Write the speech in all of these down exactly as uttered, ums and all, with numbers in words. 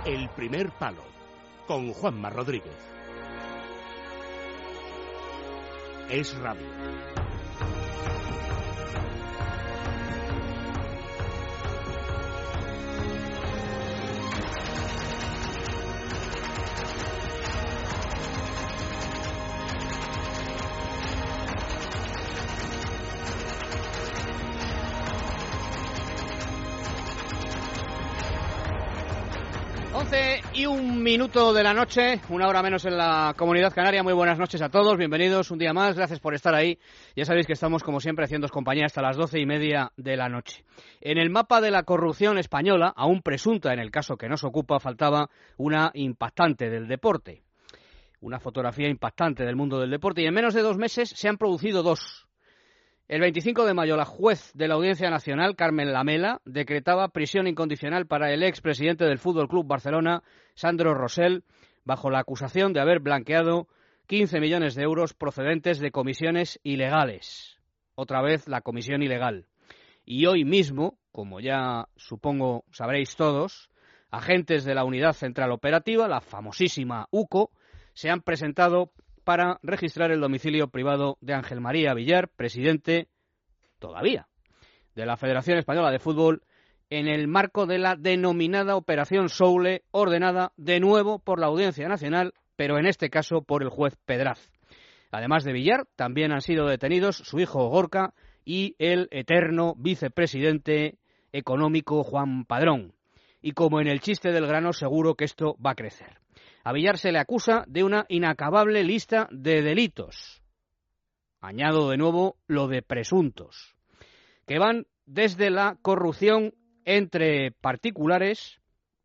El primer palo, con Juanma Rodríguez. Es Radio. once y un minuto de la noche, una hora menos en la Comunidad Canaria. Muy buenas noches a todos, bienvenidos un día más, gracias por estar ahí. Ya sabéis que estamos, como siempre, haciéndoos compañía hasta las doce y media de la noche. En el mapa de la corrupción española, aún presunta en el caso que nos ocupa, faltaba una impactante del deporte. Una fotografía impactante del mundo del deporte, y en menos de dos meses se han producido dos. El veinticinco de mayo, la juez de la Audiencia Nacional, Carmen Lamela, decretaba prisión incondicional para el expresidente del Fútbol Club Barcelona, Sandro Rosell, bajo la acusación de haber blanqueado quince millones de euros procedentes de comisiones ilegales. Otra vez la comisión ilegal. Y hoy mismo, como ya supongo sabréis todos, agentes de la Unidad Central Operativa, la famosísima U C O, se han presentado para registrar el domicilio privado de Ángel María Villar, presidente, todavía, de la Federación Española de Fútbol, en el marco de la denominada Operación Soule, ordenada de nuevo por la Audiencia Nacional, pero en este caso por el juez Pedraz. Además de Villar, también han sido detenidos su hijo Gorka y el eterno vicepresidente económico Juan Padrón. Y como en el chiste del grano, seguro que esto va a crecer. A Villar se le acusa de una inacabable lista de delitos. Añado de nuevo lo de presuntos, que van desde la corrupción entre particulares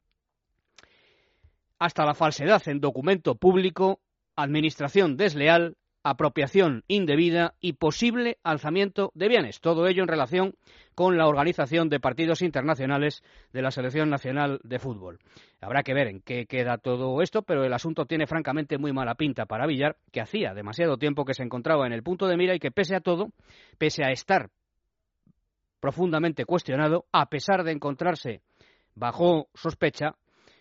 hasta la falsedad en documento público, administración desleal, apropiación indebida y posible alzamiento de bienes. Todo ello en relación con la organización de partidos internacionales de la Selección Nacional de Fútbol. Habrá que ver en qué queda todo esto, pero el asunto tiene francamente muy mala pinta para Villar, que hacía demasiado tiempo que se encontraba en el punto de mira y que pese a todo, pese a estar profundamente cuestionado, a pesar de encontrarse bajo sospecha,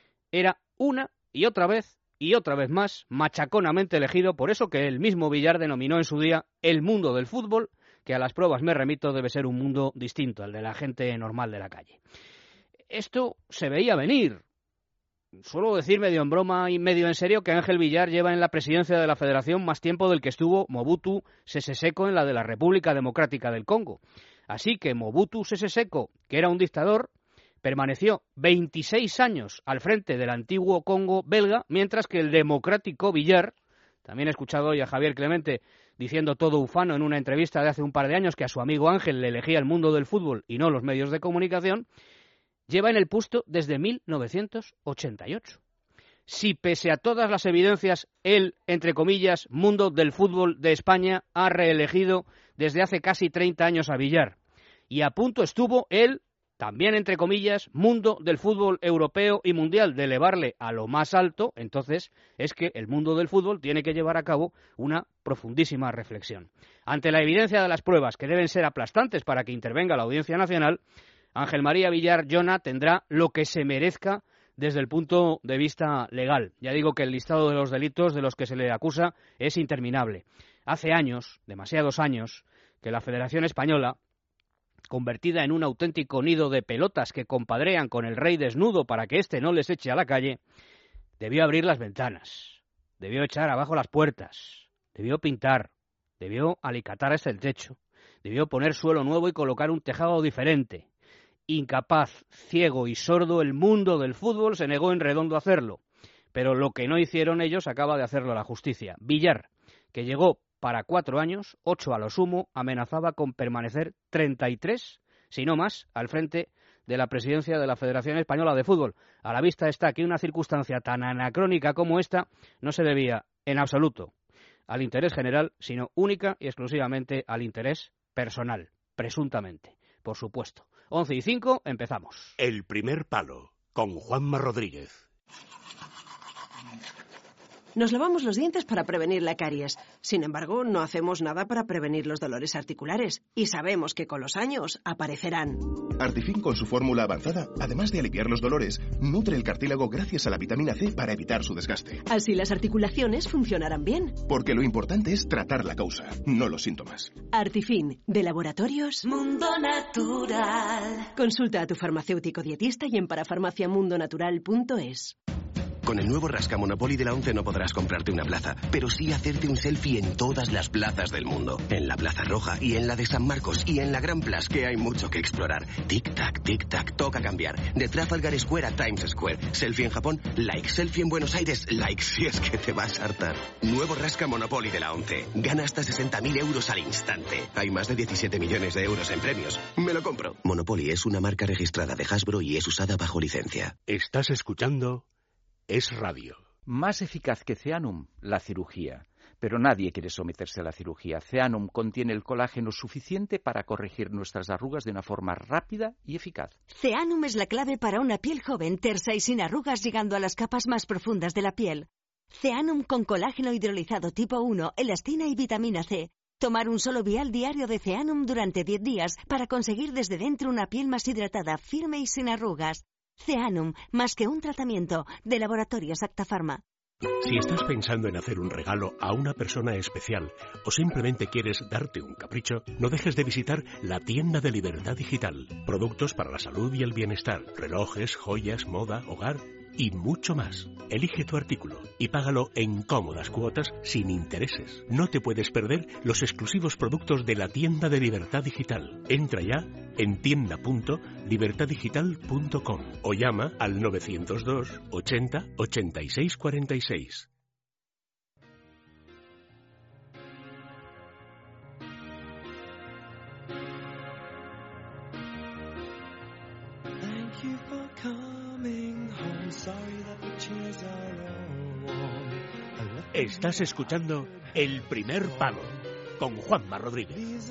era una y otra vez y otra vez más machaconamente elegido, por eso que el mismo Villar denominó en su día el mundo del fútbol, que a las pruebas me remito debe ser un mundo distinto al de la gente normal de la calle. Esto se veía venir. Suelo decir medio en broma y medio en serio que Ángel Villar lleva en la presidencia de la Federación más tiempo del que estuvo Mobutu Sese Seko en la de la República Democrática del Congo. Así que Mobutu Sese Seko, que era un dictador, permaneció veintiséis años al frente del antiguo Congo belga, mientras que el democrático Villar, también he escuchado hoy a Javier Clemente diciendo todo ufano en una entrevista de hace un par de años que a su amigo Ángel le elegía el mundo del fútbol y no los medios de comunicación, lleva en el puesto desde mil novecientos ochenta y ocho. Si pese a todas las evidencias, el, entre comillas, mundo del fútbol de España ha reelegido desde hace casi treinta años a Villar, y a punto estuvo él, también entre comillas, mundo del fútbol europeo y mundial, de elevarle a lo más alto, entonces es que el mundo del fútbol tiene que llevar a cabo una profundísima reflexión. Ante la evidencia de las pruebas, que deben ser aplastantes para que intervenga la Audiencia Nacional, Ángel María Villar Llona tendrá lo que se merezca desde el punto de vista legal. Ya digo que el listado de los delitos de los que se le acusa es interminable. Hace años, demasiados años, que la Federación Española, convertida en un auténtico nido de pelotas que compadrean con el rey desnudo para que éste no les eche a la calle, debió abrir las ventanas, debió echar abajo las puertas, debió pintar, debió alicatar hasta el techo, debió poner suelo nuevo y colocar un tejado diferente. Incapaz, ciego y sordo, el mundo del fútbol se negó en redondo a hacerlo, pero lo que no hicieron ellos acaba de hacerlo la justicia. Villar, que llegó para cuatro años, ocho a lo sumo, amenazaba con permanecer treinta y tres, si no más, al frente de la presidencia de la Federación Española de Fútbol. A la vista está que una circunstancia tan anacrónica como esta no se debía en absoluto al interés general, sino única y exclusivamente al interés personal, presuntamente, por supuesto. once y cinco, empezamos. El primer palo, con Juanma Rodríguez. Nos lavamos los dientes para prevenir la caries. Sin embargo, no hacemos nada para prevenir los dolores articulares. Y sabemos que con los años aparecerán. Artifin, con su fórmula avanzada, además de aliviar los dolores, nutre el cartílago gracias a la vitamina C para evitar su desgaste. Así las articulaciones funcionarán bien. Porque lo importante es tratar la causa, no los síntomas. Artifin, de Laboratorios Mundo Natural. Consulta a tu farmacéutico dietista y en parafarmacia mundo natural punto es. Con el nuevo Rasca Monopoly de la ONCE no podrás comprarte una plaza, pero sí hacerte un selfie en todas las plazas del mundo. En la Plaza Roja y en la de San Marcos y en la Gran Plaza, que hay mucho que explorar. Tic-tac, tic-tac, toca cambiar. De Trafalgar Square a Times Square. Selfie en Japón, like. Selfie en Buenos Aires, like. Si es que te vas a hartar. Nuevo Rasca Monopoly de la ONCE. Gana hasta sesenta mil euros al instante. Hay más de diecisiete millones de euros en premios. Me lo compro. Monopoly es una marca registrada de Hasbro y es usada bajo licencia. Estás escuchando Es Radio. Más eficaz que Zeanum, la cirugía. Pero nadie quiere someterse a la cirugía. Zeanum contiene el colágeno suficiente para corregir nuestras arrugas de una forma rápida y eficaz. Zeanum es la clave para una piel joven, tersa y sin arrugas, llegando a las capas más profundas de la piel. Zeanum con colágeno hidrolizado tipo uno, elastina y vitamina C. Tomar un solo vial diario de Zeanum durante diez días para conseguir desde dentro una piel más hidratada, firme y sin arrugas. Zeanum, más que un tratamiento, de Laboratorios Acta Pharma. Si estás pensando en hacer un regalo a una persona especial o simplemente quieres darte un capricho, no dejes de visitar la tienda de Libertad Digital. Productos para la salud y el bienestar, relojes, joyas, moda, hogar y mucho más. Elige tu artículo y págalo en cómodas cuotas sin intereses. No te puedes perder los exclusivos productos de la tienda de Libertad Digital. Entra ya en tienda punto libertad digital punto com o llama al novecientos dos ochenta ochenta y seis cuarenta y seis. Estás escuchando El Primer Palo con Juanma Rodríguez.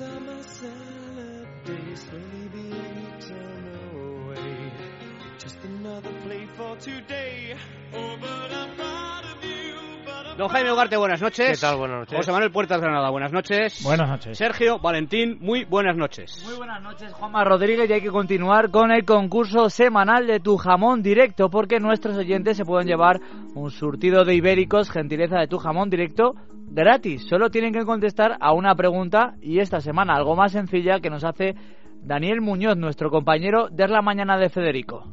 Don Jaime Ugarte, buenas noches. ¿Qué tal? Buenas noches. José Manuel Puertas Granada, buenas noches. Buenas noches. Sergio Valentín, muy buenas noches. Muy buenas noches, Juanma Rodríguez, y hay que continuar con el concurso semanal de Tu Jamón Directo, porque nuestros oyentes se pueden llevar un surtido de ibéricos, gentileza de Tu Jamón Directo, gratis. Solo tienen que contestar a una pregunta, y esta semana algo más sencilla, que nos hace Daniel Muñoz, nuestro compañero de La Mañana de Federico.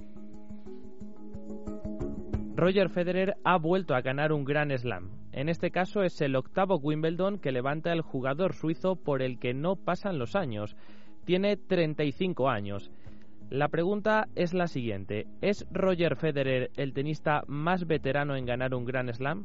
Roger Federer ha vuelto a ganar un Grand Slam. En este caso es el octavo Wimbledon que levanta el jugador suizo por el que no pasan los años. Tiene treinta y cinco años. La pregunta es la siguiente: ¿es Roger Federer el tenista más veterano en ganar un Grand Slam?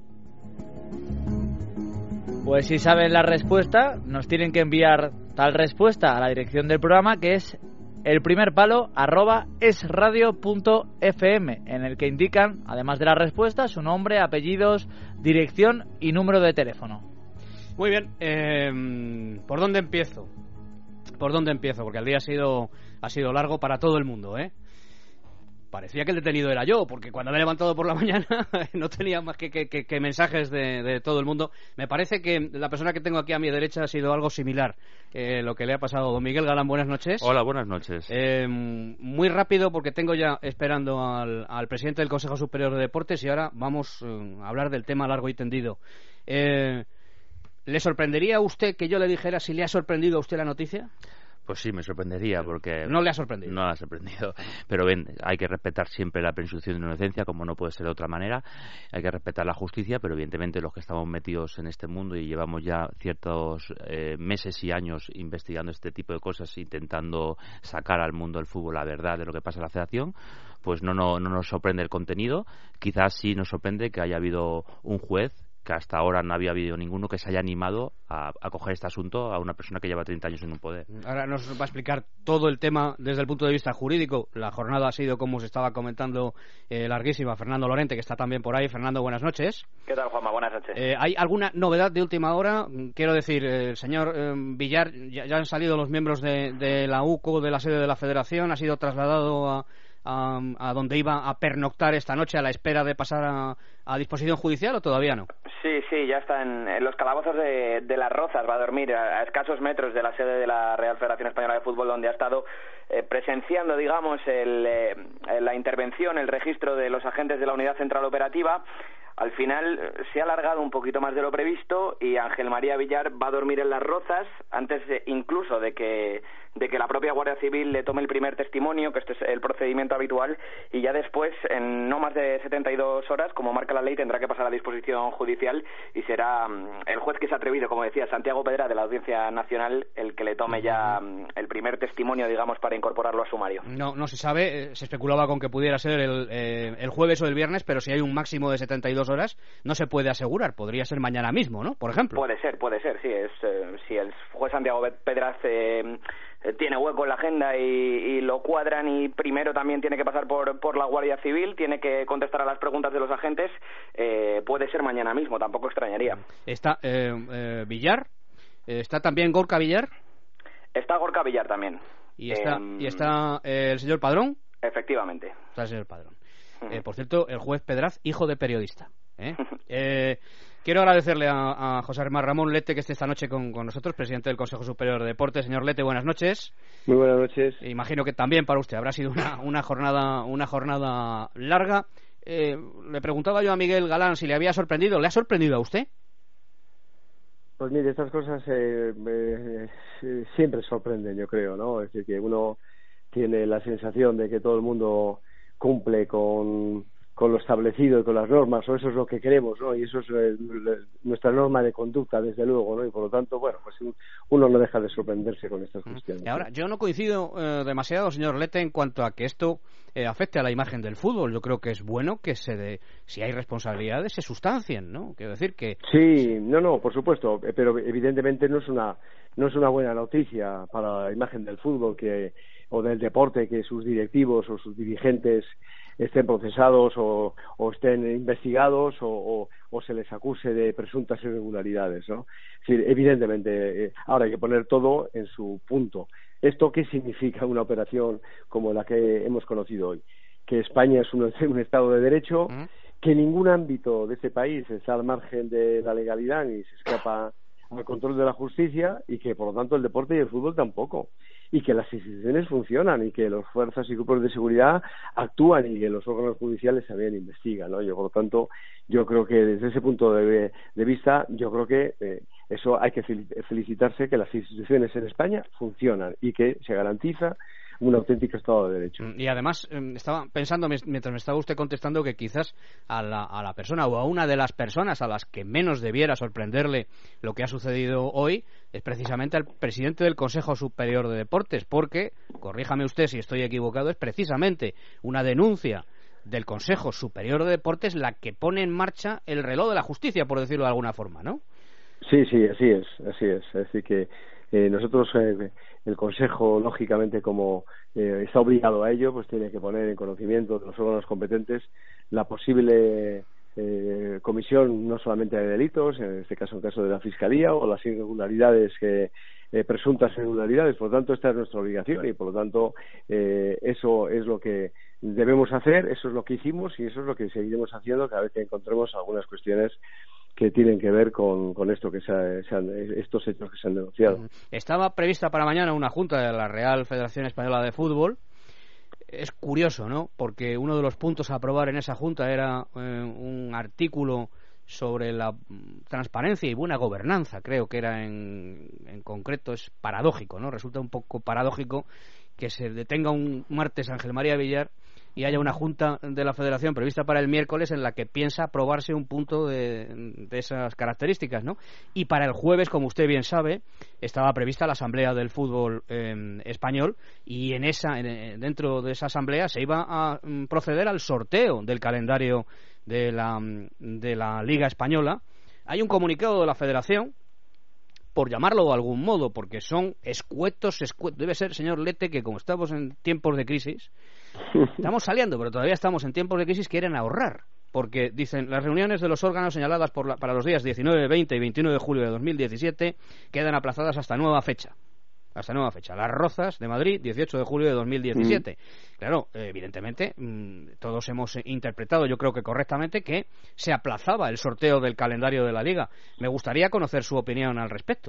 Pues si saben la respuesta, nos tienen que enviar tal respuesta a la dirección del programa, que es el primer palo arroba esradio punto fm, en el que indican, además de la respuesta, su nombre, apellidos, dirección y número de teléfono. Muy bien, eh, ¿por dónde empiezo? ¿Por dónde empiezo? Porque el día ha sido, ha sido largo para todo el mundo, ¿eh? Parecía que el detenido era yo, porque cuando me he levantado por la mañana no tenía más que, que, que, que mensajes de, de todo el mundo. Me parece que la persona que tengo aquí a mi derecha ha sido algo similar, eh, lo que le ha pasado. Don Miguel Galán, buenas noches. Hola, buenas noches. Eh, muy rápido, porque tengo ya esperando al, al presidente del Consejo Superior de Deportes, y ahora vamos eh, a hablar del tema largo y tendido. Eh, ¿Le sorprendería a usted que yo le dijera si le ha sorprendido a usted la noticia? Pues sí, me sorprendería, porque... No le ha sorprendido. No le ha sorprendido. Pero ven, hay que respetar siempre la presunción de inocencia, como no puede ser de otra manera. Hay que respetar la justicia, pero evidentemente los que estamos metidos en este mundo y llevamos ya ciertos eh, meses y años investigando este tipo de cosas, intentando sacar al mundo del fútbol la verdad de lo que pasa en la federación, pues no, no, no nos sorprende el contenido. Quizás sí nos sorprende que haya habido un juez, que hasta ahora no había habido ninguno, que se haya animado a, a coger este asunto a una persona que lleva treinta años en un poder. Ahora nos va a explicar todo el tema desde el punto de vista jurídico. La jornada ha sido, como se estaba comentando, eh, larguísima. Fernando Lorente, que está también por ahí. Fernando, buenas noches. ¿Qué tal, Juanma? Buenas noches. Eh, ¿Hay alguna novedad de última hora? Quiero decir, el eh, señor eh, Villar, ya, ya han salido los miembros de, de la U C O, de la sede de la Federación, ha sido trasladado a, a, a donde iba a pernoctar esta noche a la espera de pasar a, a disposición judicial o todavía no? Sí, sí, ya está en, en los calabozos de, de Las Rozas, va a dormir a, a escasos metros de la sede de la Real Federación Española de Fútbol, donde ha estado eh, presenciando, digamos, el, eh, la intervención, el registro de los agentes de la Unidad Central Operativa. Al final se ha alargado un poquito más de lo previsto y Ángel María Villar va a dormir en Las Rozas antes de, incluso de que de que la propia Guardia Civil le tome el primer testimonio, que este es el procedimiento habitual, y ya después, en no más de setenta y dos horas, como marca la ley, tendrá que pasar a disposición judicial y será el juez que se ha atrevido, como decía, Santiago Pedra, de la Audiencia Nacional, el que le tome ya el primer testimonio, digamos, para incorporarlo a sumario. No, no se sabe, se especulaba con que pudiera ser el, eh, el jueves o el viernes, pero si hay un máximo de setenta y dos horas, no se puede asegurar, podría ser mañana mismo, ¿no? Por ejemplo. Puede ser, puede ser, sí, es eh, si el juez Santiago Pedra eh, tiene hueco en la agenda y, y lo cuadran y primero también tiene que pasar por, por la Guardia Civil, tiene que contestar a las preguntas de los agentes, eh, puede ser mañana mismo, tampoco extrañaría. Está eh, eh, Villar, eh, está también Gorka Villar. Está Gorka Villar también. ¿Y está, eh, ¿y está eh, el señor Padrón? Efectivamente. Está el señor Padrón. Eh, por cierto, el juez Pedraz, hijo de periodista. ¿eh? eh, quiero agradecerle a, a José Ramón Lete que esté esta noche con, con nosotros, presidente del Consejo Superior de Deportes. Señor Lete, buenas noches. Muy buenas noches. Imagino que también para usted habrá sido una, una jornada una jornada larga. Eh, le preguntaba yo a Miguel Galán si le había sorprendido. ¿Le ha sorprendido a usted? Pues mire, estas cosas eh, eh, siempre sorprenden, yo creo, ¿no? Es decir, que uno tiene la sensación de que todo el mundo cumple con, con lo establecido y con las normas, o eso es lo que queremos, ¿no? Y eso es eh, nuestra norma de conducta, desde luego, ¿no? Y por lo tanto, bueno, pues uno no deja de sorprenderse con estas cuestiones. Y ahora, yo no coincido eh, demasiado, señor Lete, en cuanto a que esto eh, afecte a la imagen del fútbol. Yo creo que es bueno que se de, si hay responsabilidades, se sustancien, ¿no? Quiero decir que... Sí, no, no, por supuesto, pero evidentemente no es una no es una buena noticia para la imagen del fútbol que o del deporte que sus directivos o sus dirigentes estén procesados o, o estén investigados o, o, o se les acuse de presuntas irregularidades, ¿no? Es decir, evidentemente, eh, ahora hay que poner todo en su punto. ¿Esto qué significa una operación como la que hemos conocido hoy? Que España es un, un Estado de Derecho, ¿Mm? que ningún ámbito de este país está al margen de la legalidad ni se escapa al control de la justicia y que, por lo tanto, el deporte y el fútbol tampoco. Y que las instituciones funcionan y que las fuerzas y grupos de seguridad actúan y que los órganos judiciales también investigan, ¿no? Yo, por lo tanto, yo creo que desde ese punto de, de vista, yo creo que eh, eso hay que felicitarse, que las instituciones en España funcionan y que se garantiza un auténtico Estado de Derecho. Y además, eh, estaba pensando, mientras me estaba usted contestando, que quizás a la, a la persona o a una de las personas a las que menos debiera sorprenderle lo que ha sucedido hoy es precisamente al presidente del Consejo Superior de Deportes, porque, corríjame usted si estoy equivocado, es precisamente una denuncia del Consejo Superior de Deportes la que pone en marcha el reloj de la justicia, por decirlo de alguna forma, ¿no? Sí, sí, así es, así es. Es decir que eh, nosotros, eh, el Consejo, lógicamente, como eh, está obligado a ello, pues tiene que poner en conocimiento de los órganos competentes la posible eh, comisión no solamente de delitos, en este caso, en caso de la Fiscalía, o las irregularidades que eh, presuntas irregularidades. Por lo tanto, esta es nuestra obligación y, por lo tanto, eh, eso es lo que debemos hacer, eso es lo que hicimos y eso es lo que seguiremos haciendo cada vez que encontremos algunas cuestiones que tienen que ver con, con esto que se, ha, se han, estos hechos que se han denunciado. Estaba prevista para mañana una junta de la Real Federación Española de Fútbol. Es curioso, ¿no? Porque uno de los puntos a aprobar en esa junta era eh, un artículo sobre la transparencia y buena gobernanza, creo que era en, en concreto. Es paradójico, ¿no? Resulta un poco paradójico que se detenga un martes Ángel María Villar y haya una junta de la Federación prevista para el miércoles en la que piensa aprobarse un punto de, de esas características, ¿no? Y para el jueves, como usted bien sabe, estaba prevista la Asamblea del Fútbol eh, Español y en esa en, dentro de esa Asamblea se iba a um, proceder al sorteo del calendario de la, de la Liga Española. Hay un comunicado de la Federación, por llamarlo de algún modo, porque son escuetos, escuetos. Debe ser, señor Lete, que como estamos en tiempos de crisis, estamos saliendo, pero todavía estamos en tiempos de crisis, quieren ahorrar. Porque dicen, las reuniones de los órganos señaladas por la, para los días diecinueve, veinte y veintiuno de julio de dos mil diecisiete quedan aplazadas hasta nueva fecha. hasta nueva fecha. Las Rozas de Madrid, dieciocho de julio de dos mil diecisiete. Mm. Claro, evidentemente, todos hemos interpretado, yo creo que correctamente, que se aplazaba el sorteo del calendario de la Liga. Me gustaría conocer su opinión al respecto.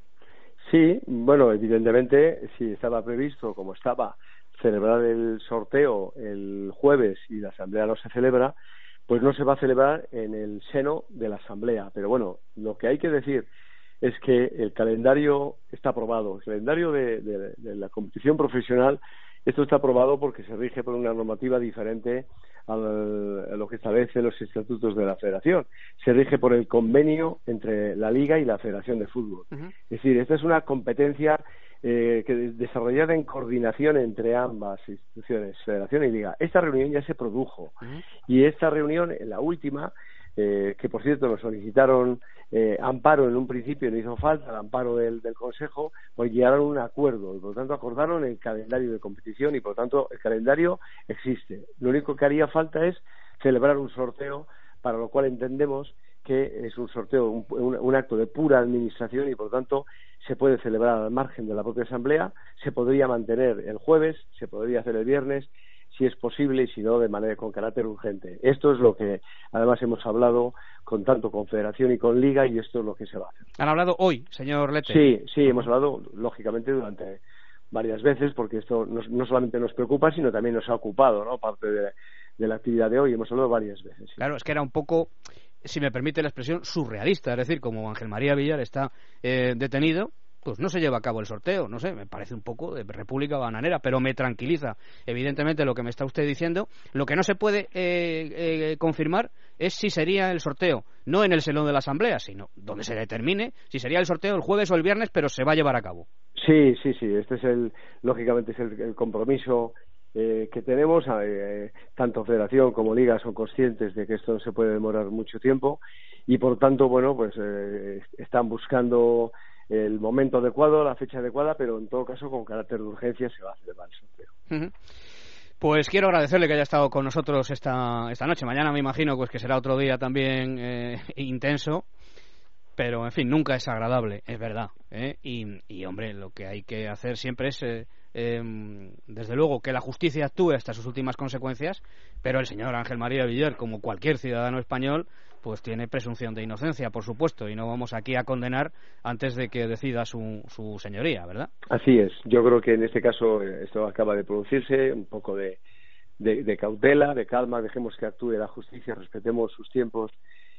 Sí, bueno, evidentemente, si estaba previsto, como estaba, celebrar el sorteo el jueves y la asamblea no se celebra, pues no se va a celebrar en el seno de la asamblea. Pero bueno, lo que hay que decir es que el calendario está aprobado. El calendario de, de, de la competición profesional, esto está aprobado porque se rige por una normativa diferente al, a lo que establecen los estatutos de la Federación. Se rige por el convenio entre la Liga y la Federación de Fútbol. Uh-huh. Es decir, esta es una competencia eh, que desarrollada en coordinación entre ambas instituciones, Federación y Liga. Esta reunión ya se produjo. Uh-huh. Y esta reunión, la última, eh, que por cierto nos solicitaron eh, amparo en un principio, no hizo falta el amparo del, del Consejo, pues llegaron a un acuerdo y por lo tanto acordaron el calendario de competición y por lo tanto el calendario existe. Lo único que haría falta es celebrar un sorteo, para lo cual entendemos que es un sorteo, un, un, un acto de pura administración y por lo tanto se puede celebrar al margen de la propia asamblea, se podría mantener el jueves, se podría hacer el viernes, si es posible y si no de manera con carácter urgente. Esto es lo que además hemos hablado con tanto con Federación y con Liga y esto es lo que se va a hacer. ¿Han hablado hoy, señor Lete? Sí, sí, hemos hablado lógicamente durante varias veces porque esto no, no solamente nos preocupa sino también nos ha ocupado, ¿no? Parte de, de la actividad de hoy, hemos hablado varias veces. Sí. Claro, es que era un poco, si me permite la expresión, surrealista, es decir, como Ángel María Villar está eh, detenido, pues no se lleva a cabo el sorteo, no sé, me parece un poco de República Bananera, pero me tranquiliza, evidentemente, lo que me está usted diciendo. Lo que no se puede eh, eh, confirmar es si sería el sorteo, no en el salón de la Asamblea, sino donde se determine si sería el sorteo el jueves o el viernes, pero se va a llevar a cabo. Sí, sí, sí, este es el, lógicamente es el, el compromiso eh, que tenemos, eh, tanto Federación como Liga son conscientes de que esto no se puede demorar mucho tiempo y por tanto, bueno, pues eh, están buscando el momento adecuado, la fecha adecuada, pero en todo caso con carácter de urgencia se va a celebrar el sorteo. Uh-huh. Pues quiero agradecerle que haya estado con nosotros esta esta noche. Mañana me imagino pues que será otro día también eh, intenso, pero en fin, nunca es agradable, es verdad, ¿eh? y, y hombre, lo que hay que hacer siempre es eh, eh, desde luego que la justicia actúe hasta sus últimas consecuencias, pero el señor Ángel María Villar, como cualquier ciudadano español, pues tiene presunción de inocencia, por supuesto, y no vamos aquí a condenar antes de que decida su, su señoría, ¿verdad? Así es. Yo creo que en este caso esto acaba de producirse, un poco de, de, de cautela, de calma, dejemos que actúe la justicia, respetemos sus tiempos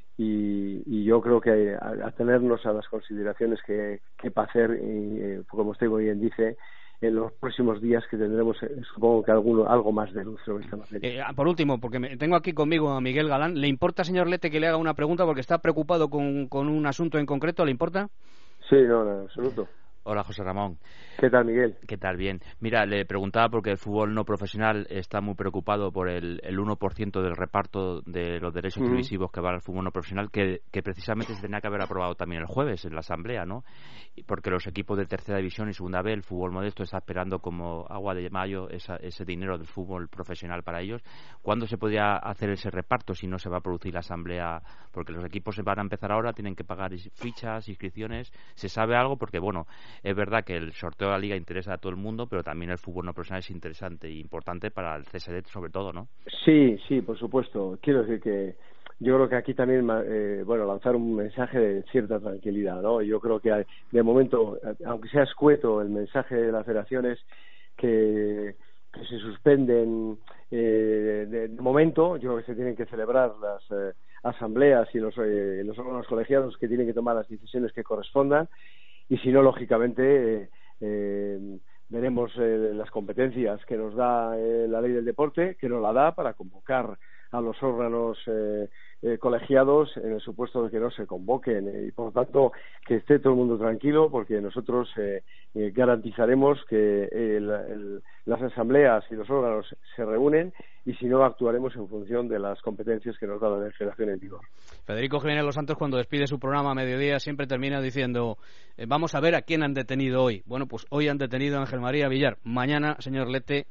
y, y yo creo que atenernos a las consideraciones que, que para hacer, y, como usted muy bien dice, en los próximos días que tendremos, supongo que alguno, algo más de luz sobre esta materia. Eh, por último, porque me, tengo aquí conmigo a Miguel Galán, ¿le importa, señor Lete, que le haga una pregunta porque está preocupado con, con un asunto en concreto? ¿Le importa? Sí, no, no, en absoluto. Hola, José Ramón. ¿Qué tal, Miguel? ¿Qué tal? Bien. Mira, le preguntaba porque el fútbol no profesional está muy preocupado por el, el uno por ciento del reparto de los derechos uh-huh. televisivos que va al fútbol no profesional, que, que precisamente se tenía que haber aprobado también el jueves en la Asamblea, ¿no? Porque los equipos de tercera división y segunda B, el fútbol modesto, está esperando como agua de mayo esa, ese dinero del fútbol profesional para ellos. ¿Cuándo se podría hacer ese reparto si no se va a producir la Asamblea? Porque los equipos se van a empezar ahora, tienen que pagar fichas, inscripciones. ¿Se sabe algo? Porque, bueno, es verdad que el sorteo de la Liga interesa a todo el mundo, pero también el fútbol no profesional es interesante e importante para el C S D sobre todo, ¿no? Sí, sí, por supuesto. Quiero decir que yo creo que aquí también, eh, bueno, lanzar un mensaje de cierta tranquilidad, ¿no? Yo creo que de momento, aunque sea escueto, el mensaje de la Federación es que, que se suspenden eh, de, de momento. Yo creo que se tienen que celebrar las eh, asambleas y los, eh, los órganos colegiados que tienen que tomar las decisiones que correspondan. Y si no, lógicamente, eh, eh, veremos eh, las competencias que nos da eh, la ley del deporte, que nos la da para convocar a los órganos eh, eh, colegiados en el supuesto de que no se convoquen. Eh, y, por lo tanto, que esté todo el mundo tranquilo, porque nosotros eh, eh, garantizaremos que el, el, las asambleas y los órganos se reúnen y, si no, actuaremos en función de las competencias que nos da la legislación en vigor. Federico Jiménez Los Santos, cuando despide su programa a mediodía, siempre termina diciendo eh, vamos a ver a quién han detenido hoy. Bueno, pues hoy han detenido a Ángel María Villar. Mañana, señor Lete,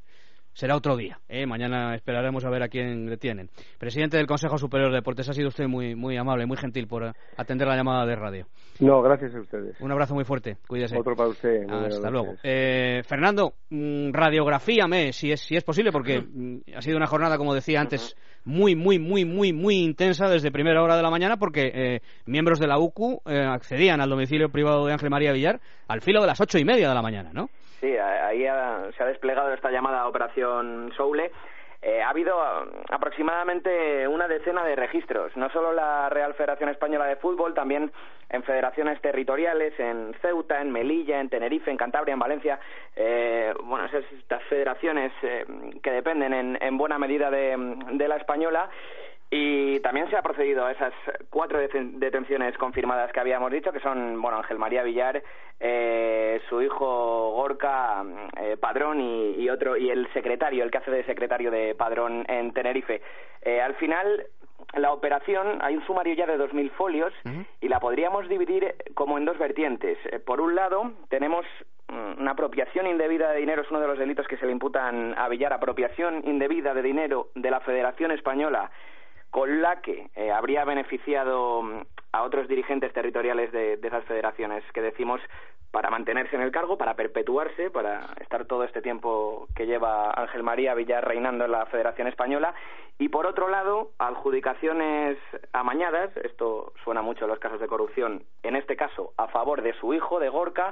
será otro día. ¿eh? Mañana esperaremos a ver a quién detienen. Presidente del Consejo Superior de Deportes, ha sido usted muy muy amable, muy gentil por atender la llamada de radio. No, gracias a ustedes. Un abrazo muy fuerte, cuídese. Otro para usted. Hasta luego. Eh, Fernando, radiografíame, si es, si es posible, porque ha sido una jornada, como decía antes, muy, muy, muy, muy, muy intensa desde primera hora de la mañana, porque eh, miembros de la U C U eh, accedían al domicilio privado de Ángel María Villar al filo de las ocho y media de la mañana, ¿no? Sí, ahí ha, se ha desplegado esta llamada Operación Soule. Eh, ha habido aproximadamente una decena de registros, no solo la Real Federación Española de Fútbol, también en federaciones territoriales, en Ceuta, en Melilla, en Tenerife, en Cantabria, en Valencia. Eh, bueno, esas, estas federaciones eh, que dependen en, en buena medida de, de la española. Y también se ha procedido a esas cuatro detenciones confirmadas que habíamos dicho, que son, bueno, Ángel María Villar, eh, su hijo Gorka eh, Padrón y, y otro y el secretario, el que hace de secretario de Padrón en Tenerife. Eh, al final, la operación, hay un sumario ya de dos mil folios uh-huh. y la podríamos dividir como en dos vertientes. Eh, por un lado, tenemos una apropiación indebida de dinero, es uno de los delitos que se le imputan a Villar, apropiación indebida de dinero de la Federación Española, con la que eh, habría beneficiado a otros dirigentes territoriales de, de esas federaciones, que decimos para mantenerse en el cargo, para perpetuarse, para estar todo este tiempo que lleva Ángel María Villar reinando en la Federación Española. Y por otro lado, adjudicaciones amañadas, esto suena mucho a los casos de corrupción, en este caso a favor de su hijo, de Gorka,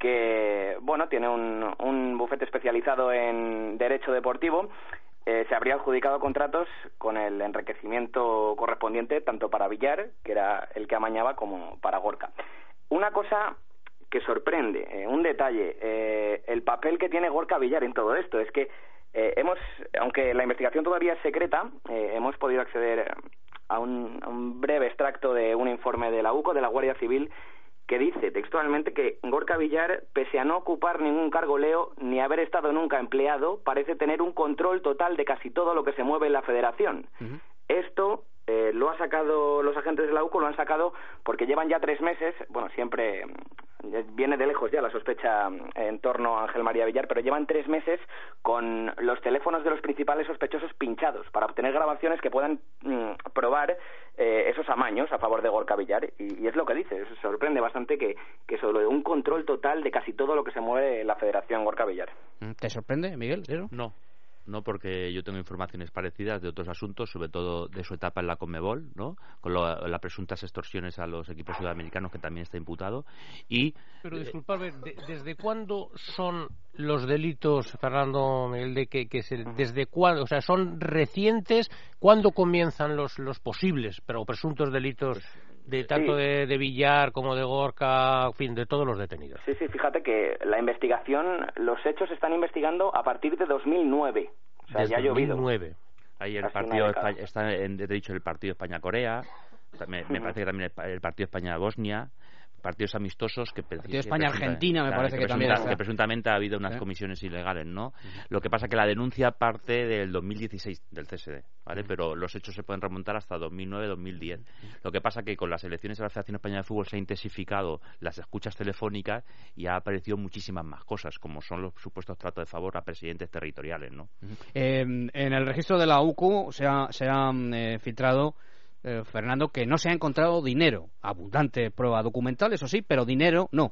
que bueno tiene un, un bufete especializado en derecho deportivo. Eh, se habría adjudicado contratos con el enriquecimiento correspondiente tanto para Villar, que era el que amañaba, como para Gorka. Una cosa que sorprende, eh, un detalle, eh, el papel que tiene Gorka Villar en todo esto, es que eh, hemos, aunque la investigación todavía es secreta, eh, hemos podido acceder a un, a un breve extracto de un informe de la U C O, de la Guardia Civil, que dice textualmente que Gorka Villar, pese a no ocupar ningún cargo leo ni haber estado nunca empleado, parece tener un control total de casi todo lo que se mueve en la federación. Uh-huh. Esto eh, lo ha sacado los agentes de la U C O, lo han sacado porque llevan ya tres meses, bueno, siempre viene de lejos ya la sospecha en torno a Ángel María Villar, pero llevan tres meses con los teléfonos de los principales sospechosos pinchados para obtener grabaciones que puedan mmm, probar eh, esos amaños a favor de Gorka Villar, y, y es lo que dice, eso sorprende bastante que, que sobre un control total de casi todo lo que se mueve en la Federación Gorka Villar. ¿Te sorprende, Miguel? ¿Eso? No. No, porque yo tengo informaciones parecidas de otros asuntos, sobre todo de su etapa en la Conmebol, ¿no? Con las la presuntas extorsiones a los equipos sudamericanos, que también está imputado. Y pero disculpadme, de, ¿desde cuándo son los delitos, Fernando Miguel, de que, que se, desde cuándo, o sea, son recientes? ¿Cuándo comienzan los los posibles, pero presuntos delitos de tanto sí. de, de Villar como de Gorka, en fin, de todos los detenidos? Sí, sí, fíjate que la investigación, los hechos se están investigando a partir de dos mil nueve. O sea, Desde ya ha llovido. dos mil nueve. Ahí el partido España, está, en, he dicho, el partido España-Corea, me, me uh-huh. parece que también el, el partido España-Bosnia, partidos amistosos que... Partido España-Argentina me claro, parece que, que también... Que presuntamente ha habido unas ¿Eh? comisiones ilegales, ¿no? Uh-huh. Lo que pasa que la denuncia parte del dos mil dieciséis, del C S D, ¿vale? Uh-huh. Pero los hechos se pueden remontar hasta dos mil nueve dos mil diez. Uh-huh. Lo que pasa que con las elecciones de la Federación Española de Fútbol se ha intensificado las escuchas telefónicas y ha aparecido muchísimas más cosas, como son los supuestos tratos de favor a presidentes territoriales, ¿no? Uh-huh. Eh, en el registro de la U C U se ha, se ha eh, filtrado... Eh, Fernando, que no se ha encontrado dinero, abundante prueba documental, eso sí, pero dinero no.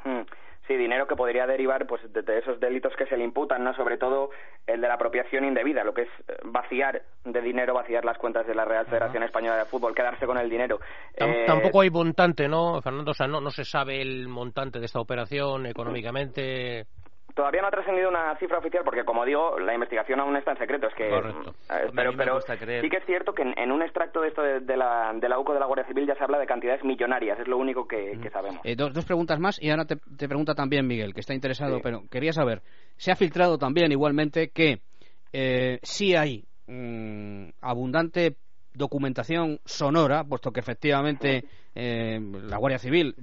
Sí, dinero que podría derivar pues de, de esos delitos que se le imputan, ¿no? Sobre todo el de la apropiación indebida, lo que es vaciar de dinero, vaciar las cuentas de la Real Federación uh-huh. Española de Fútbol, quedarse con el dinero. T- eh... Tampoco hay montante, ¿no, Fernando? O sea, no, no se sabe el montante de esta operación económicamente... Todavía no ha trascendido una cifra oficial porque, como digo, la investigación aún está en secreto. Es que, Correcto. Eh, pero pero sí que es cierto que en, en un extracto de esto de, de, la, de la U C O de la Guardia Civil ya se habla de cantidades millonarias. Es lo único que, que sabemos. Eh, dos, dos preguntas más y ahora te, te pregunta también Miguel, que está interesado, sí. pero quería saber, se ha filtrado también igualmente que eh, sí hay mmm, abundante documentación sonora, puesto que efectivamente eh, la Guardia Civil,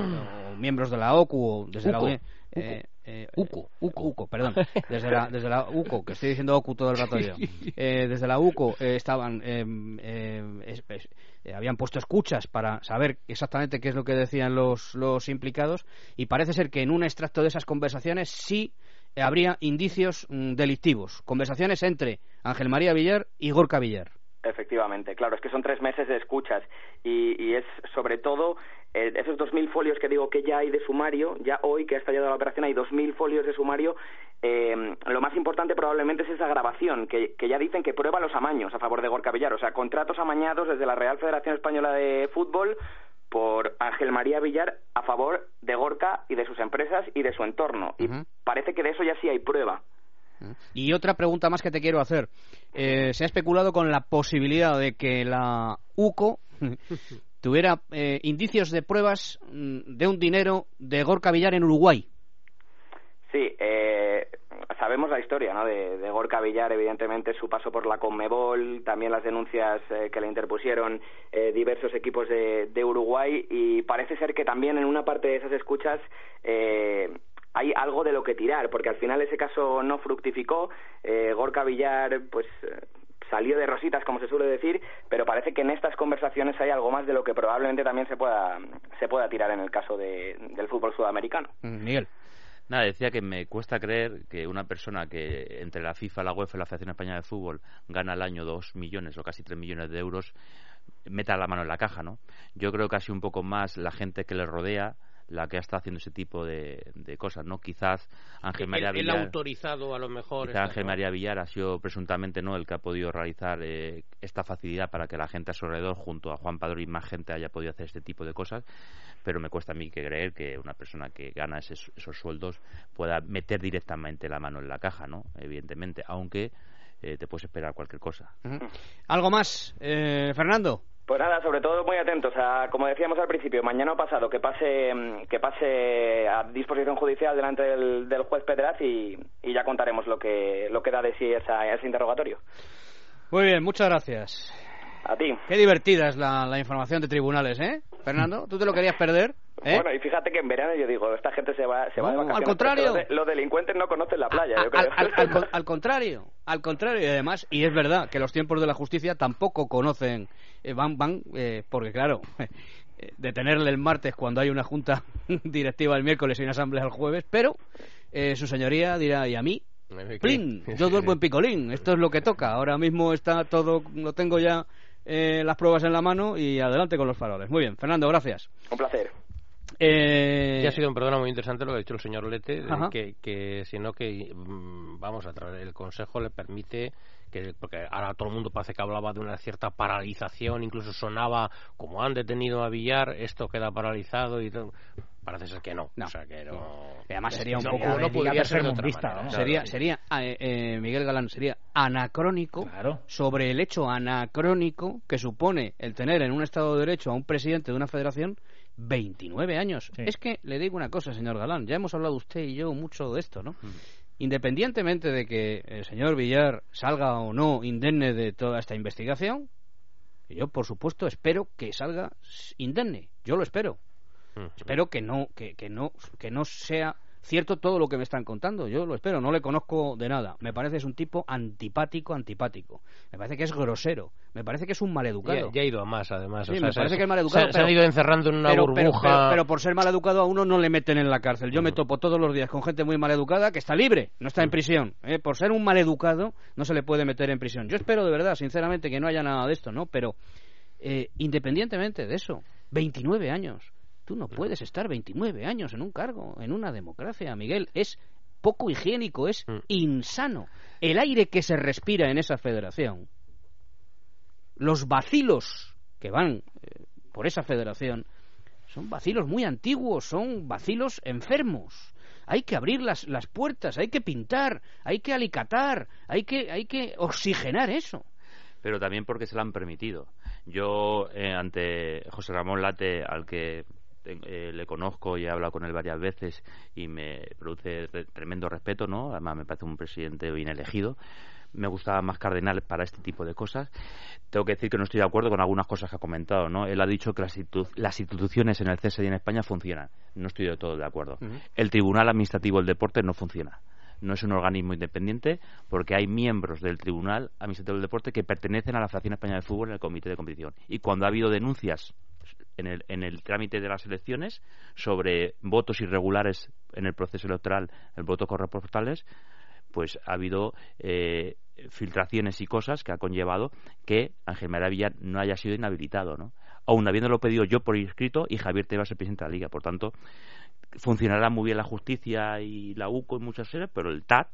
o miembros de la O C U, o desde Uco. la eh, eh, Uco. Uco, Uco, perdón, desde la, desde la U C O, que estoy diciendo O C U todo el rato yo, eh, desde la U C O eh, estaban eh, eh, es, es, eh, habían puesto escuchas para saber exactamente qué es lo que decían los, los implicados, y parece ser que en un extracto de esas conversaciones sí habría indicios mm, delictivos. Conversaciones entre Ángel María Villar y Gorka Villar. Efectivamente, claro, es que son tres meses de escuchas y, y es sobre todo eh, esos dos mil folios que digo que ya hay de sumario, ya hoy que ha estallado la operación hay dos mil folios de sumario. Eh, lo más importante probablemente es esa grabación que, que ya dicen que prueba los amaños a favor de Gorka Villar, o sea, contratos amañados desde la Real Federación Española de Fútbol por Ángel María Villar a favor de Gorka y de sus empresas y de su entorno. Uh-huh. Y parece que de eso ya sí hay prueba. Y otra pregunta más que te quiero hacer. Eh, se ha especulado con la posibilidad de que la U C O tuviera eh, indicios de pruebas de un dinero de Gorka Villar en Uruguay. Sí, eh, sabemos la historia, ¿no? de, de Gorka Villar, evidentemente su paso por la Conmebol, también las denuncias eh, que le interpusieron eh, diversos equipos de, de Uruguay, y parece ser que también en una parte de esas escuchas eh, hay algo de lo que tirar, porque al final ese caso no fructificó. eh, Gorka Villar pues salió de rositas, como se suele decir, pero parece que en estas conversaciones hay algo más de lo que probablemente también se pueda se pueda tirar en el caso de, del fútbol sudamericano. Miguel. Nada, decía que me cuesta creer que una persona que entre la FIFA, la UEFA y la Federación Española de Fútbol gana al año dos millones o casi tres millones de euros meta la mano en la caja, ¿no? Yo creo que ha sido un poco más la gente que le rodea la que ha estado haciendo ese tipo de, de cosas, ¿no? Quizás Ángel María el, Villar... El autorizado, a lo mejor... Quizás Ángel María Villar ha sido presuntamente no el que ha podido realizar eh, esta facilidad para que la gente a su alrededor, junto a Juan Padrón y más gente, haya podido hacer este tipo de cosas, pero me cuesta a mí que creer que una persona que gana ese, esos sueldos pueda meter directamente la mano en la caja, ¿no? Evidentemente, aunque eh, te puedes esperar cualquier cosa. Uh-huh. ¿Algo más, eh, Fernando? Pues nada, sobre todo muy atentos a, como decíamos al principio, mañana o pasado que pase que pase a disposición judicial delante del, del juez Pedraz y, y ya contaremos lo que lo que da de sí esa, ese interrogatorio. Muy bien, muchas gracias. A ti. Qué divertida es la, la información de tribunales, ¿eh, Fernando? ¿Tú te lo querías perder? ¿Eh? Bueno, y fíjate que en verano yo digo, esta gente se va, se no, va de vacaciones. Al contrario. Los, de, los delincuentes no conocen la playa, a, yo creo. Al, al, al, al contrario, al contrario. Y además, y es verdad que los tiempos de la justicia tampoco conocen, eh, van, van eh, porque claro, eh, detenerle el martes cuando hay una junta directiva el miércoles y una asamblea el jueves, pero eh, su señoría dirá, ¿y a mí? ¡Plin! Yo duermo en picolín, esto es lo que toca. Ahora mismo está todo, lo tengo ya eh, las pruebas en la mano y adelante con los faroles. Muy bien, Fernando, gracias. Un placer. Eh... Ya ha sido un programa muy interesante lo que ha dicho el señor Lete, que, que sino que vamos a través el Consejo le permite que, porque ahora todo el mundo parece que hablaba de una cierta paralización, incluso sonaba como han detenido a Villar, esto queda paralizado y todo. Parece ser que no, no. O sea, que no... Además sería un no, poco... No, no podría ser de otra vista, manera. ¿no? Sería, Claro, sería eh, eh, Miguel Galán, sería anacrónico, claro, sobre el hecho anacrónico que supone el tener en un Estado de Derecho a un presidente de una federación veintinueve años. Sí. Es que le digo una cosa, señor Galán, ya hemos hablado usted y yo mucho de esto, ¿no? Mm. Independientemente de que el señor Villar salga o no indemne de toda esta investigación, yo por supuesto espero que salga indemne, yo lo espero. Mm. Espero que no, que, que no, que no sea cierto todo lo que me están contando, yo lo espero, no le conozco de nada, me parece que es un tipo antipático, antipático, me parece que es grosero, me parece que es un maleducado. Ya, ya ha ido a más, además. Sí, o sea, me se, parece que es maleducado. Se, se han ido encerrando en una pero, burbuja. Pero, pero, pero por ser maleducado a uno no le meten en la cárcel. Yo uh-huh. me topo todos los días con gente muy maleducada que está libre, no está uh-huh. en prisión. ¿eh? Por ser un maleducado no se le puede meter en prisión. Yo espero de verdad, sinceramente, que no haya nada de esto, ¿no? Pero eh, independientemente de eso, veintinueve años. Tú no puedes estar veintinueve años en un cargo, en una democracia, Miguel. Es poco higiénico, es mm. insano. El aire que se respira en esa federación, los vacilos que van eh, por esa federación, son vacilos muy antiguos, son vacilos enfermos. Hay que abrir las, las puertas, hay que pintar, hay que alicatar, hay que, hay que oxigenar eso. Pero también porque se lo han permitido. Yo, eh, ante José Ramón Late, al que Eh, le conozco y he hablado con él varias veces y me produce re- tremendo respeto, ¿no? Además me parece un presidente bien elegido. Me gustaba más Cardenal para este tipo de cosas. Tengo que decir que no estoy de acuerdo con algunas cosas que ha comentado, ¿no? Él ha dicho que las, institu- las instituciones en el C S D en España funcionan. No estoy de todo de acuerdo. Uh-huh. El Tribunal Administrativo del Deporte no funciona. No es un organismo independiente porque hay miembros del Tribunal Administrativo del Deporte que pertenecen a la Federación Española de Fútbol en el Comité de Competición. Y cuando ha habido denuncias en el, en el trámite de las elecciones sobre votos irregulares en el proceso electoral, el voto corresponsales, pues ha habido eh, filtraciones y cosas que ha conllevado que Ángel María Villar no haya sido inhabilitado, ¿no? Aún habiéndolo pedido yo por escrito y Javier Tebas, el presidente de la Liga. Por tanto, funcionará muy bien la justicia y la U C O en muchas series, pero el T A T,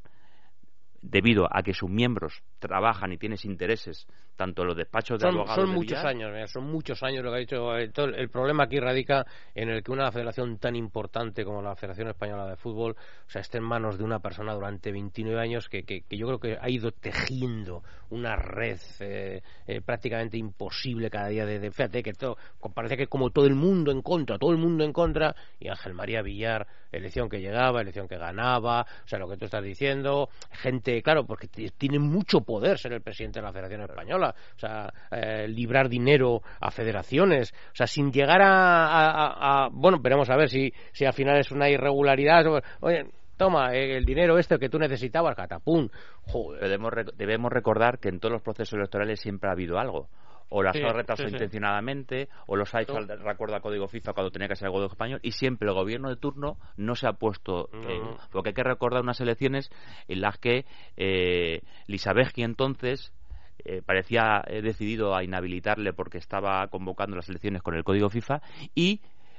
debido a que sus miembros trabajan y tienen intereses, tanto los despachos de son, abogados son de muchos Villar, años, mira, son muchos años lo que ha dicho. El, el problema aquí radica en el que una federación tan importante como la Federación Española de Fútbol, o sea, esté en manos de una persona durante veintinueve años que, que, que yo creo que ha ido tejiendo una red eh, eh, prácticamente imposible cada día de, de fíjate que todo, parece que como todo el mundo en contra, todo el mundo en contra, y Ángel María Villar, elección que llegaba, elección que ganaba, o sea, lo que tú estás diciendo, gente, claro, porque tiene mucho poder ser el presidente de la Federación Española, o sea, eh, librar dinero a federaciones, o sea, sin llegar a, a, a, a bueno, veremos a ver si, si al final es una irregularidad, oye, toma, el dinero este que tú necesitabas, catapum, joder. Debemos, debemos recordar que en todos los procesos electorales siempre ha habido algo. O las sí, ha retrasado sí, sí. intencionadamente, o los ha hecho al recuerdo al Código FIFA cuando tenía que ser el Código Español, y siempre el gobierno de turno no se ha puesto... No. Eh, porque hay que recordar unas elecciones en las que eh, Lisabegi entonces eh, parecía eh, decidido a inhabilitarle porque estaba convocando las elecciones con el Código FIFA, y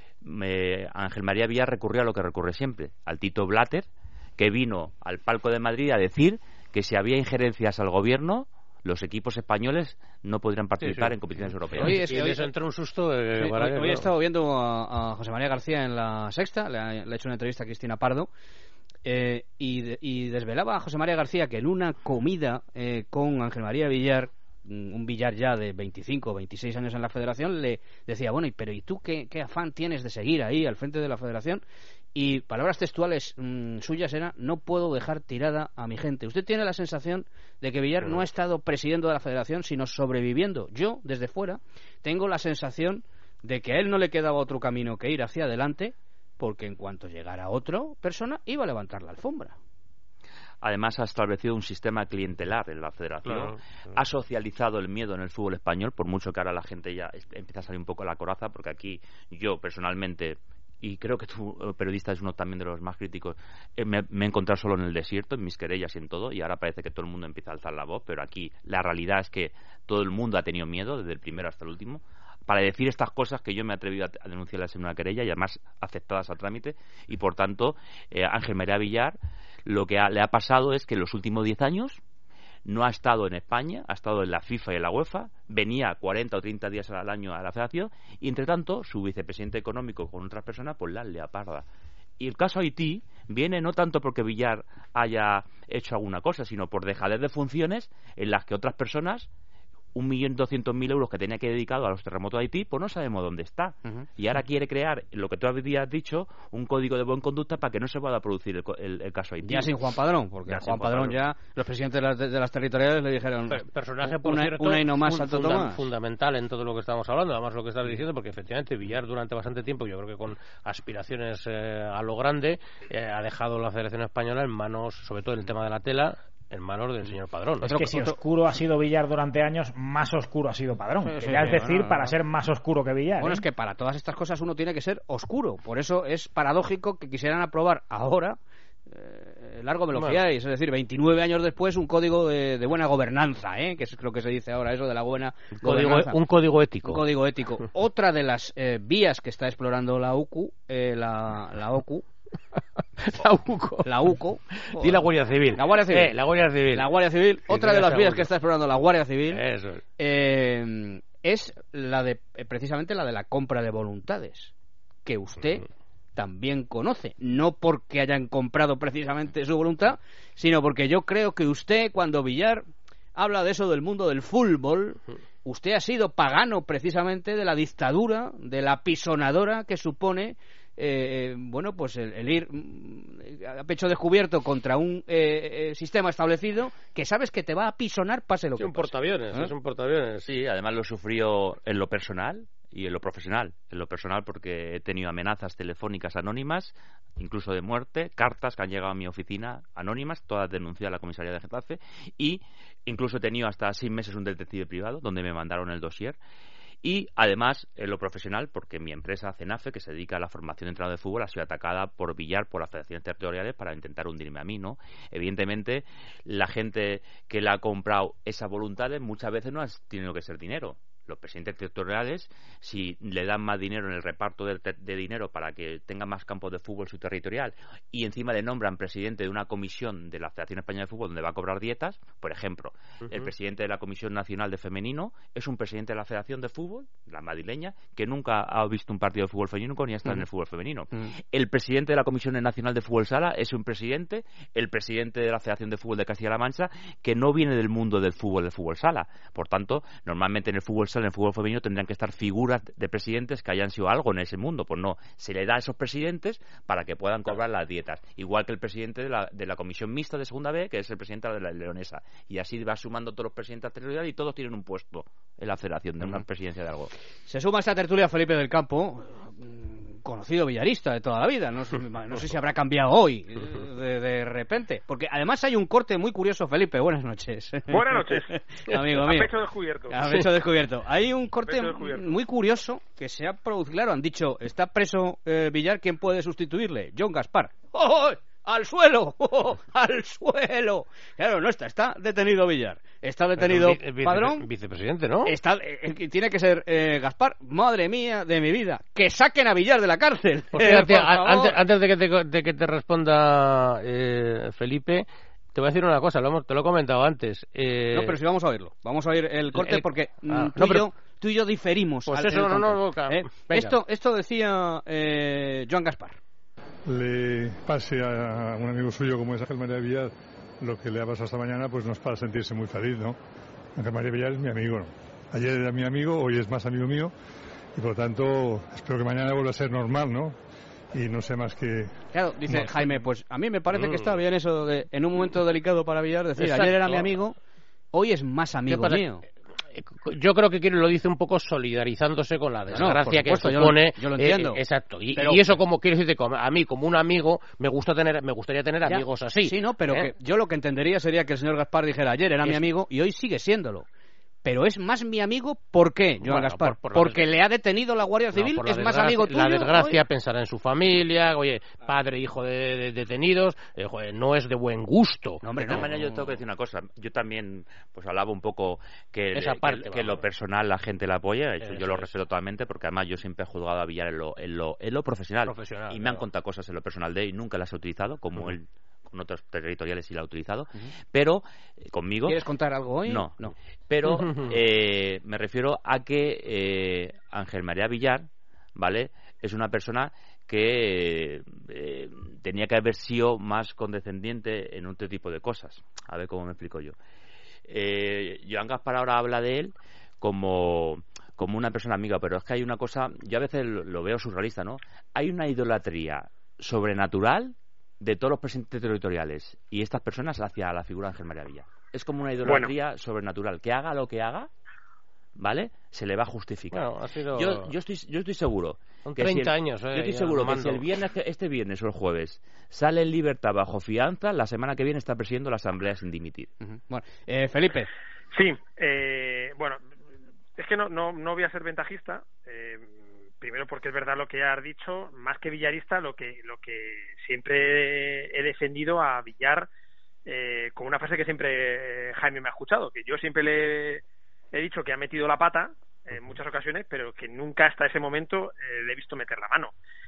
eh, Ángel María Villar recurrió a lo que recurre siempre, al Tito Blatter, que vino al palco de Madrid a decir que si había injerencias al gobierno, los equipos españoles no podrían participar sí, sí. en competiciones europeas. Hoy, es que hoy eso entró un susto. Eh, sí, para hoy que, hoy no. he estado viendo a, a José María García en La Sexta, le ha, le ha hecho una entrevista a Cristina Pardo, eh, y, de, y desvelaba a José María García que en una comida eh, con Ángel María Villar, un Villar ya de veinticinco o veintiséis años en la Federación, le decía, bueno, pero ¿y tú qué, qué afán tienes de seguir ahí al frente de la Federación? Y palabras textuales mmm, suyas eran: no puedo dejar tirada a mi gente. Usted tiene la sensación de que Villar no ha estado presidiendo de la Federación, sino sobreviviendo. Yo, desde fuera, tengo la sensación de que a él no le quedaba otro camino que ir hacia adelante, porque en cuanto llegara otra persona, iba a levantar la alfombra. Además, ha establecido un sistema clientelar en la Federación, claro, claro. Ha socializado el miedo en el fútbol español, por mucho que ahora la gente ya empieza a salir un poco la coraza, porque aquí yo personalmente, y creo que tu periodista es uno también de los más críticos, eh, me, me he encontrado solo en el desierto, en mis querellas y en todo, y ahora parece que todo el mundo empieza a alzar la voz, pero aquí la realidad es que todo el mundo ha tenido miedo, desde el primero hasta el último, para decir estas cosas que yo me he atrevido a, a denunciarlas en una querella y además aceptadas a trámite, y por tanto eh, Ángel María Villar, lo que ha, le ha pasado es que en los últimos diez años no ha estado en España, ha estado en la FIFA y en la UEFA, venía cuarenta o treinta días al año a la Federación, y entre tanto su vicepresidente económico con otras personas pues la leaparda. Y el caso Haití viene no tanto porque Villar haya hecho alguna cosa, sino por dejadez de funciones en las que otras personas, un millón doscientos mil euros que tenía que dedicado a los terremotos de Haití, pues no sabemos dónde está. Uh-huh. Y ahora quiere crear, lo que tú habías dicho, un código de buena conducta para que no se pueda producir el, el, el caso Haití. Ya sin Juan Padrón, porque ya Juan, Juan Padrón, Padrón ya, los presidentes de las, de las territoriales le dijeron... Per, personaje, por una, cierto, una y no más, fun, funda, Tomás. Fundamental en todo lo que estamos hablando, además lo que estás diciendo, porque efectivamente Villar durante bastante tiempo, yo creo que con aspiraciones eh, a lo grande, eh, ha dejado la Federación Española en manos, sobre todo en el tema de la tela, en manos del señor Padrón. Es que si oscuro ha sido Villar durante años, más oscuro ha sido Padrón. Sí, sí, ya es decir, bueno, para ser más oscuro que Villar. Bueno, ¿eh? es que para todas estas cosas uno tiene que ser oscuro. Por eso es paradójico que quisieran aprobar ahora, eh, largo me lo bueno. fiáis, es decir, veintinueve años después, un código de, de buena gobernanza, ¿eh? Que es lo que se dice ahora, eso de la buena un gobernanza. Código, un código ético. Un código ético. Otra de las eh, vías que está explorando la U C U, eh, la, la O C U, La U C O. La U C O. Y la Guardia Civil. La Guardia Civil. Eh, la Guardia Civil. La Guardia Civil. Sí, otra de las vías que está explorando la Guardia Civil Eso. Eh, es la de eh, precisamente la de la compra de voluntades, que usted uh-huh. también conoce. No porque hayan comprado precisamente su voluntad, sino porque yo creo que usted, cuando Villar habla de eso del mundo del fútbol, uh-huh. usted ha sido pagano precisamente de la dictadura, de la pisonadora que supone... Eh, bueno, pues el, el ir a pecho descubierto contra un eh, eh, sistema establecido que sabes que te va a pisonar pase lo sí, que un pase. Portaaviones, ¿eh? Es un portaaviones. Sí, además lo sufrió en lo personal y en lo profesional. En lo personal porque he tenido amenazas telefónicas anónimas, incluso de muerte, cartas que han llegado a mi oficina anónimas, todas denunciadas a la comisaría de Getafe, y incluso he tenido hasta seis meses un detective privado donde me mandaron el dossier. Y además, en lo profesional, porque mi empresa CENAFE, que se dedica a la formación de entrenadores de fútbol, ha sido atacada por Villar, por las federaciones territoriales, para intentar hundirme a mí, ¿no? Evidentemente, la gente que le ha comprado esas voluntades muchas veces no ha tenido que ser dinero. Los presidentes territoriales, si le dan más dinero en el reparto de, de dinero para que tenga más campos de fútbol en su territorial, y encima le nombran presidente de una comisión de la Federación Española de Fútbol donde va a cobrar dietas, por ejemplo, uh-huh. el presidente de la Comisión Nacional de Femenino es un presidente de la Federación de Fútbol, la madrileña, que nunca ha visto un partido de fútbol femenino ni ha estado uh-huh. en el fútbol femenino. Uh-huh. El presidente de la Comisión Nacional de Fútbol Sala es un presidente, el presidente de la Federación de Fútbol de Castilla-La Mancha, que no viene del mundo del fútbol de fútbol sala. Por tanto, normalmente en el fútbol sala, en el fútbol femenino, tendrían que estar figuras de presidentes que hayan sido algo en ese mundo. Pues no, se le da a esos presidentes para que puedan cobrar las dietas. Igual que el presidente de la, de la Comisión Mixta de Segunda B, que es el presidente de la Leonesa. Y así va sumando todos los presidentes territoriales y todos tienen un puesto en la federación, de una uh-huh. presidencia de algo. Se suma a esta tertulia Felipe del Campo, conocido villarista de toda la vida. No sé, no sé si habrá cambiado hoy, de, de repente. Porque además hay un corte muy curioso, Felipe. Buenas noches. Buenas noches. Amigo mío. A pecho descubierto. A pecho descubierto. Hay un corte muy curioso que se ha producido. Claro, han dicho, está preso eh, Villar, ¿quién puede sustituirle? John Gaspar. ¡Oh, oh! ¡Al suelo! ¡Oh, ¡al suelo! Claro, no está, está detenido Villar. Está detenido vi, vice, Padrón. Vicepresidente, ¿no? Está, eh, tiene que ser eh, Gaspar. Madre mía de mi vida. ¡Que saquen a Villar de la cárcel! Pues fíjate, eh, antes, antes de que te, de que te responda eh, Felipe, te voy a decir una cosa, lo hemos, te lo he comentado antes. Eh... No, pero sí vamos a oírlo. Vamos a oír el corte el, porque ah, tú, no, y pero... yo, tú y yo diferimos. Pues al, eso, no, no, no, ¿eh? Esto, esto decía eh, Joan Gaspar. Le pase a un amigo suyo como es Ángel María Villar lo que le ha pasado esta mañana, pues no es para sentirse muy feliz, ¿no? Ángel María Villar es mi amigo, ¿no? Ayer era mi amigo, hoy es más amigo mío y por lo tanto espero que mañana vuelva a ser normal, ¿no? Y no sé más que... Claro, dice no. Jaime, pues a mí me parece que está bien eso de en un momento delicado para Villar decir, Exacto. ayer era mi amigo, hoy es más amigo mío. Yo creo que Quiero lo dice un poco solidarizándose con la desgracia no, supuesto, que supone. Yo lo, yo lo entiendo. Eh, exacto. Y, pero, y eso, como quiero decirte, como, a mí como un amigo me gusta tener, me gustaría tener ya, amigos así. Sí, no, pero ¿eh? que yo lo que entendería sería que el señor Gaspar dijera ayer era es... mi amigo y hoy sigue siéndolo. Pero es más mi amigo, ¿por qué, Joan bueno, Gaspar? Por, por ¿Porque le ha detenido la Guardia Civil? No, ¿Es más amigo tuyo? La desgracia, hoy? Pensar en su familia, oye, padre, hijo de, de detenidos, eh, joder, no es de buen gusto. No, hombre, de todas maneras yo tengo que decir una cosa. Yo también pues hablaba un poco que, Esa le, parte, que, que en lo personal la gente la apoya. Eso, Eso yo lo es. respeto totalmente porque además yo siempre he juzgado a Villar en lo, en lo, en lo profesional. profesional. Y me claro. han contado cosas en lo personal de él y nunca las he utilizado, como uh-huh. él con otros territoriales sí la ha utilizado, uh-huh. pero eh, conmigo... ¿Quieres contar algo hoy? No, no. Pero eh, me refiero a que eh, Ángel María Villar, ¿vale? Es una persona que eh, tenía que haber sido más condescendiente en otro tipo de cosas. A ver cómo me explico yo. Eh, Joan Gaspar ahora habla de él como... como una persona amiga, pero es que hay una cosa, yo a veces lo, lo veo surrealista, ¿no? Hay una idolatría sobrenatural de todos los presidentes territoriales y estas personas hacia la figura de Ángel María Villar. Es como una idolatría bueno. sobrenatural. Que haga lo que haga, ¿vale? Se le va a justificar. Bueno, ha sido... yo, yo, estoy, yo estoy seguro... Son que treinta si el, años, eh, yo estoy seguro que si el viernes, este viernes o el jueves sale en libertad bajo fianza, la semana que viene está presidiendo la Asamblea sin dimitir. Uh-huh. Bueno, eh, Felipe. Sí, eh, bueno, es que no, no, no voy a ser ventajista, eh, primero porque es verdad lo que has dicho, más que villarista, lo que lo que siempre he defendido a Villar eh, con una frase que siempre eh, Jaime me ha escuchado, que yo siempre le he dicho que ha metido la pata en muchas ocasiones, pero que nunca hasta ese momento eh, le he visto meter la mano.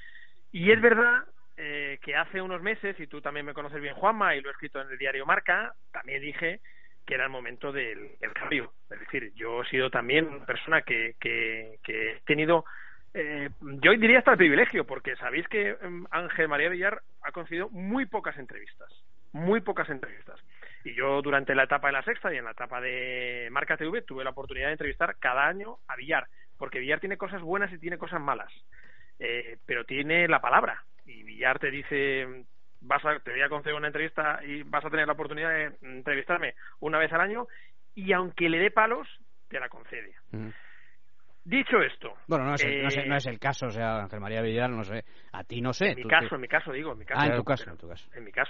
Y es verdad eh, que hace unos meses, y tú también me conoces bien, Juanma, y lo he escrito en el diario Marca, también dije que era el momento del, del cambio. Es decir, yo he sido también una persona que, que, que he tenido... Eh, yo diría hasta el privilegio, porque sabéis que eh, Ángel María Villar ha concedido muy pocas entrevistas, muy pocas entrevistas. Y yo durante la etapa de La Sexta y en la etapa de Marca T V tuve la oportunidad de entrevistar cada año a Villar, porque Villar tiene cosas buenas y tiene cosas malas, eh, pero tiene la palabra. Y Villar te dice, vas a, te voy a conceder una entrevista y vas a tener la oportunidad de entrevistarme una vez al año, y aunque le dé palos, te la concede. Mm. Dicho esto... Bueno, no es, el, eh, no, es, no es el caso, o sea, Ángel María Villar, no sé, a ti no sé. En mi tú, caso, tú... en mi caso, digo, en mi caso. Ah, en tu caso, en tu caso. En mi caso.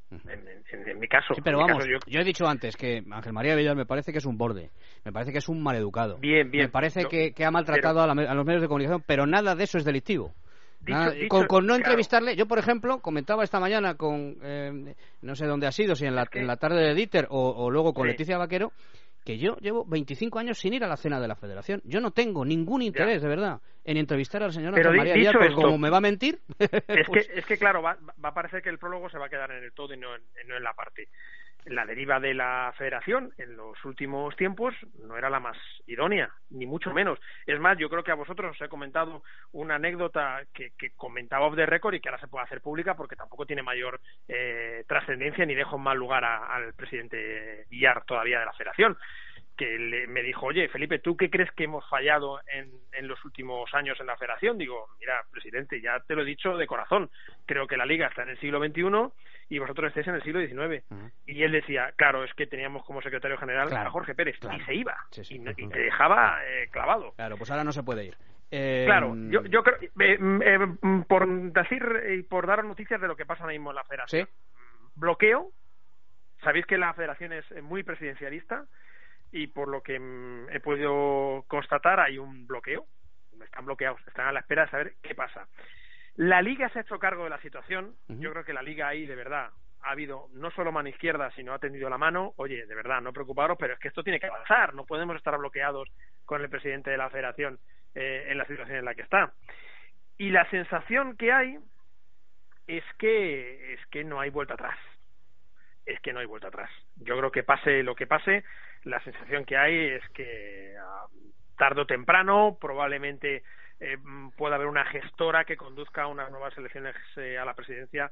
En, en, en mi caso. Sí, pero en mi vamos, caso, yo... yo he dicho antes que Ángel María Villar me parece que es un borde, me parece que es un maleducado. Bien, bien. Me parece no, que, que ha maltratado pero... a, la, a los medios de comunicación, pero nada de eso es delictivo. Dicho, Nada, dicho, con, con no claro. entrevistarle, yo por ejemplo comentaba esta mañana con, eh, no sé dónde ha sido, si en la, en la tarde de Dieter o, o luego con sí. Leticia Vaquero, que yo llevo veinticinco años sin ir a la cena de la Federación. Yo no tengo ningún interés, ya. de verdad, en entrevistar al señor Ángel María Villar, porque como me va a mentir... Es, pues... que, es que, claro, va, va a parecer que el prólogo se va a quedar en el todo y no en, no en la parte. La deriva de la Federación en los últimos tiempos no era la más idónea, ni mucho menos. Es más, yo creo que a vosotros os he comentado una anécdota que, que comentaba off the record y que ahora se puede hacer pública porque tampoco tiene mayor eh, trascendencia ni dejo en mal lugar a, al presidente Villar todavía de la Federación, que le, me dijo, oye, Felipe, ¿tú qué crees que hemos fallado en, en los últimos años en la Federación? Digo, mira, presidente, ya te lo he dicho de corazón, creo que la Liga está en el siglo veintiuno y vosotros estáis en el siglo diecinueve. Uh-huh. Y él decía, claro, es que teníamos como secretario general claro, a Jorge Pérez, claro. y se iba, sí, sí. Y, y te dejaba eh, clavado. Claro, pues ahora no se puede ir. Eh... Claro, yo, yo creo, eh, eh, por decir y por daros noticias de lo que pasa ahora mismo en la Federación. ¿Sí? Bloqueo, sabéis que la Federación es muy presidencialista, y por lo que mm, he podido constatar hay un bloqueo, están bloqueados, están a la espera de saber qué pasa. La Liga se ha hecho cargo de la situación, uh-huh. Yo creo que la Liga ahí de verdad ha habido no solo mano izquierda, sino ha tendido la mano, oye, de verdad, no preocuparos, pero es que esto tiene que avanzar, no podemos estar bloqueados con el presidente de la Federación eh, en la situación en la que está. Y la sensación que hay es que es que no hay vuelta atrás, es que no hay vuelta atrás. Yo creo que pase lo que pase, la sensación que hay es que uh, tarde o temprano probablemente eh, pueda haber una gestora que conduzca a unas nuevas elecciones eh, a la presidencia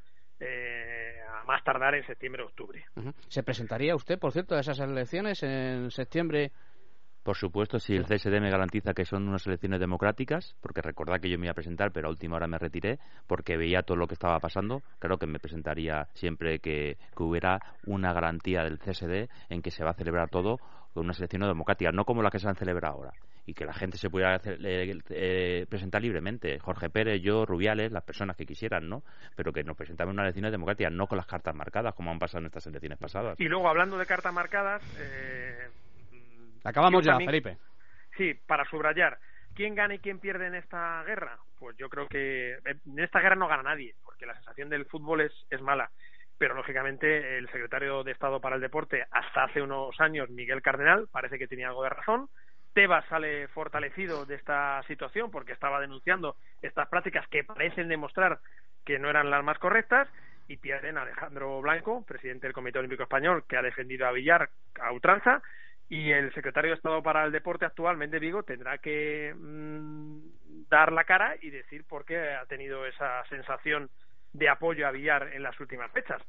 eh, a más tardar en septiembre o octubre. Uh-huh. ¿Se presentaría usted, por cierto, a esas elecciones en septiembre? Por supuesto, si el C S D me garantiza que son unas elecciones democráticas, porque recordad que yo me iba a presentar, pero a última hora me retiré, porque veía todo lo que estaba pasando, claro que me presentaría siempre que, que hubiera una garantía del C S D en que se va a celebrar todo con unas elecciones democráticas, no como las que se han celebrado ahora, y que la gente se pudiera hacer, eh, eh, presentar libremente, Jorge Pérez, yo, Rubiales, las personas que quisieran, ¿no? Pero que nos presentamos unas elecciones democráticas, no con las cartas marcadas, como han pasado en estas elecciones pasadas. Y luego, hablando de cartas marcadas... Eh... Acabamos yo ya, también, Felipe. Sí, para subrayar. ¿Quién gana y quién pierde en esta guerra? Pues yo creo que en esta guerra no gana nadie, porque la sensación del fútbol es, es mala. Pero, lógicamente, el secretario de Estado para el Deporte, hasta hace unos años, Miguel Cardenal, parece que tenía algo de razón. Tebas sale fortalecido de esta situación porque estaba denunciando estas prácticas que parecen demostrar que no eran las más correctas. Y pierden a Alejandro Blanco, presidente del Comité Olímpico Español, que ha defendido a Villar a ultranza. Y el secretario de Estado para el Deporte actual, Méndez Vigo, tendrá que mmm, dar la cara y decir por qué ha tenido esa sensación de apoyo a Villar en las últimas fechas.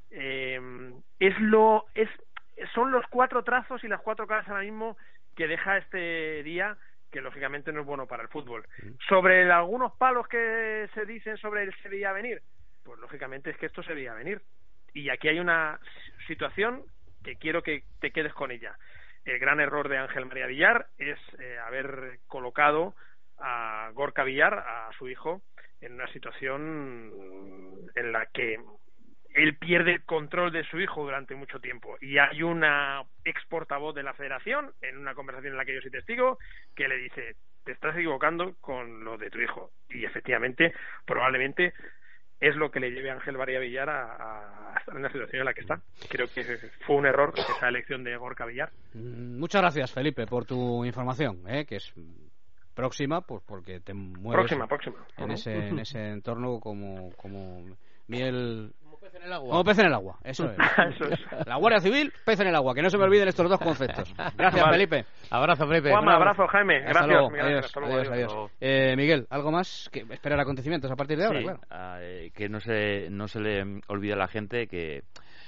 Eh, es lo es son los cuatro trazos y las cuatro caras ahora mismo que deja este día, que lógicamente no es bueno para el fútbol. Sobre el, algunos palos que se dicen sobre el se veía venir, pues lógicamente es que esto se veía venir. Y aquí hay una situación que quiero que te quedes con ella. El gran error de Ángel María Villar es eh, haber colocado a Gorka Villar, a su hijo, en una situación en la que él pierde el control de su hijo durante mucho tiempo. Y hay una ex portavoz de la Federación, en una conversación en la que yo soy testigo, que le dice, te estás equivocando con lo de tu hijo. Y efectivamente, probablemente es lo que le lleve a Ángel María Villar a, a estar en la situación en la que está. Creo que fue un error esa elección de Gorka Villar. Muchas gracias, Felipe, por tu información, ¿eh? Que es próxima, pues porque te mueves próxima, próxima. En, uh-huh. ese, en ese entorno como, como miel... Como pez en el agua. Como pez en el agua, eso es. Eso es. La Guardia Civil, pez en el agua, que no se me olviden estos dos conceptos. Gracias, vale. Felipe. Abrazo, Felipe. Juanma, abrazo, Jaime. Hasta Gracias. luego. Miguel, Adiós, hasta luego, adiós, adiós. adiós. Eh, Miguel, ¿algo más? Que esperar acontecimientos a partir de ahora, sí, claro. eh, que no se, no se le olvide a la gente que,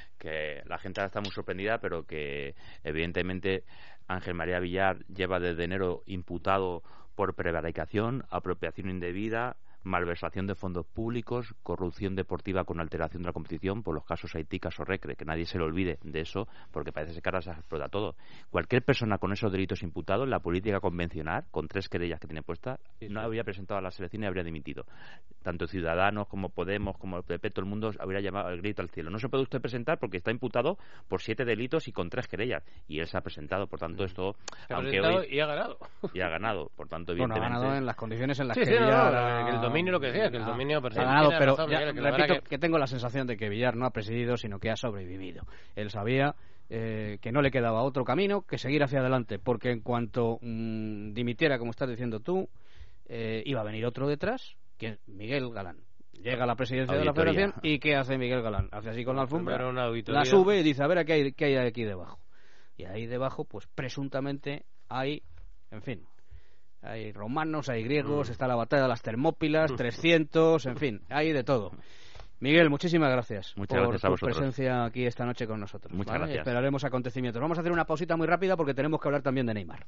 que la gente está muy sorprendida, pero que evidentemente Ángel María Villar lleva desde enero imputado por prevaricación, apropiación indebida, malversación de fondos públicos, corrupción deportiva con alteración de la competición por los casos Haití, caso Recre, que nadie se le olvide de eso, porque parece que ahora se explota todo. Cualquier persona con esos delitos imputados, la política convencional, con tres querellas que tiene puestas, no habría presentado a las elecciones y habría dimitido. Tanto Ciudadanos como Podemos, como el P P, todo el mundo habría llamado el grito al cielo. No se puede usted presentar porque está imputado por siete delitos y con tres querellas. Y él se ha presentado, por tanto, esto... Se ha aunque presentado hoy, y ha ganado. Y ha ganado, por tanto, bueno, evidentemente... ha ganado en las condiciones en las sí, que sí, Villar... No, no, ha... que el dominio lo que sea, que el dominio... Ha ganado, pero razón, ya, Miguel, que repito que... que tengo la sensación de que Villar no ha presidido, sino que ha sobrevivido. Él sabía... Eh, que no le quedaba otro camino que seguir hacia adelante, porque en cuanto mmm, dimitiera, como estás diciendo tú, eh, iba a venir otro detrás, que es Miguel Galán. Llega a la presidencia Auditoría. de la Federación y ¿qué hace Miguel Galán? Hace así con la alfombra, una la sube y dice, a ver, ¿qué hay, qué hay aquí debajo? Y ahí debajo, pues presuntamente hay, en fin, hay romanos, hay griegos, mm. está la batalla de las Termópilas, trescientos, en fin, hay de todo. Miguel, muchísimas gracias Muchas por gracias a tu vosotros. presencia aquí esta noche con nosotros. Muchas ¿vale? gracias. Esperaremos acontecimientos. Vamos a hacer una pausita muy rápida porque tenemos que hablar también de Neymar.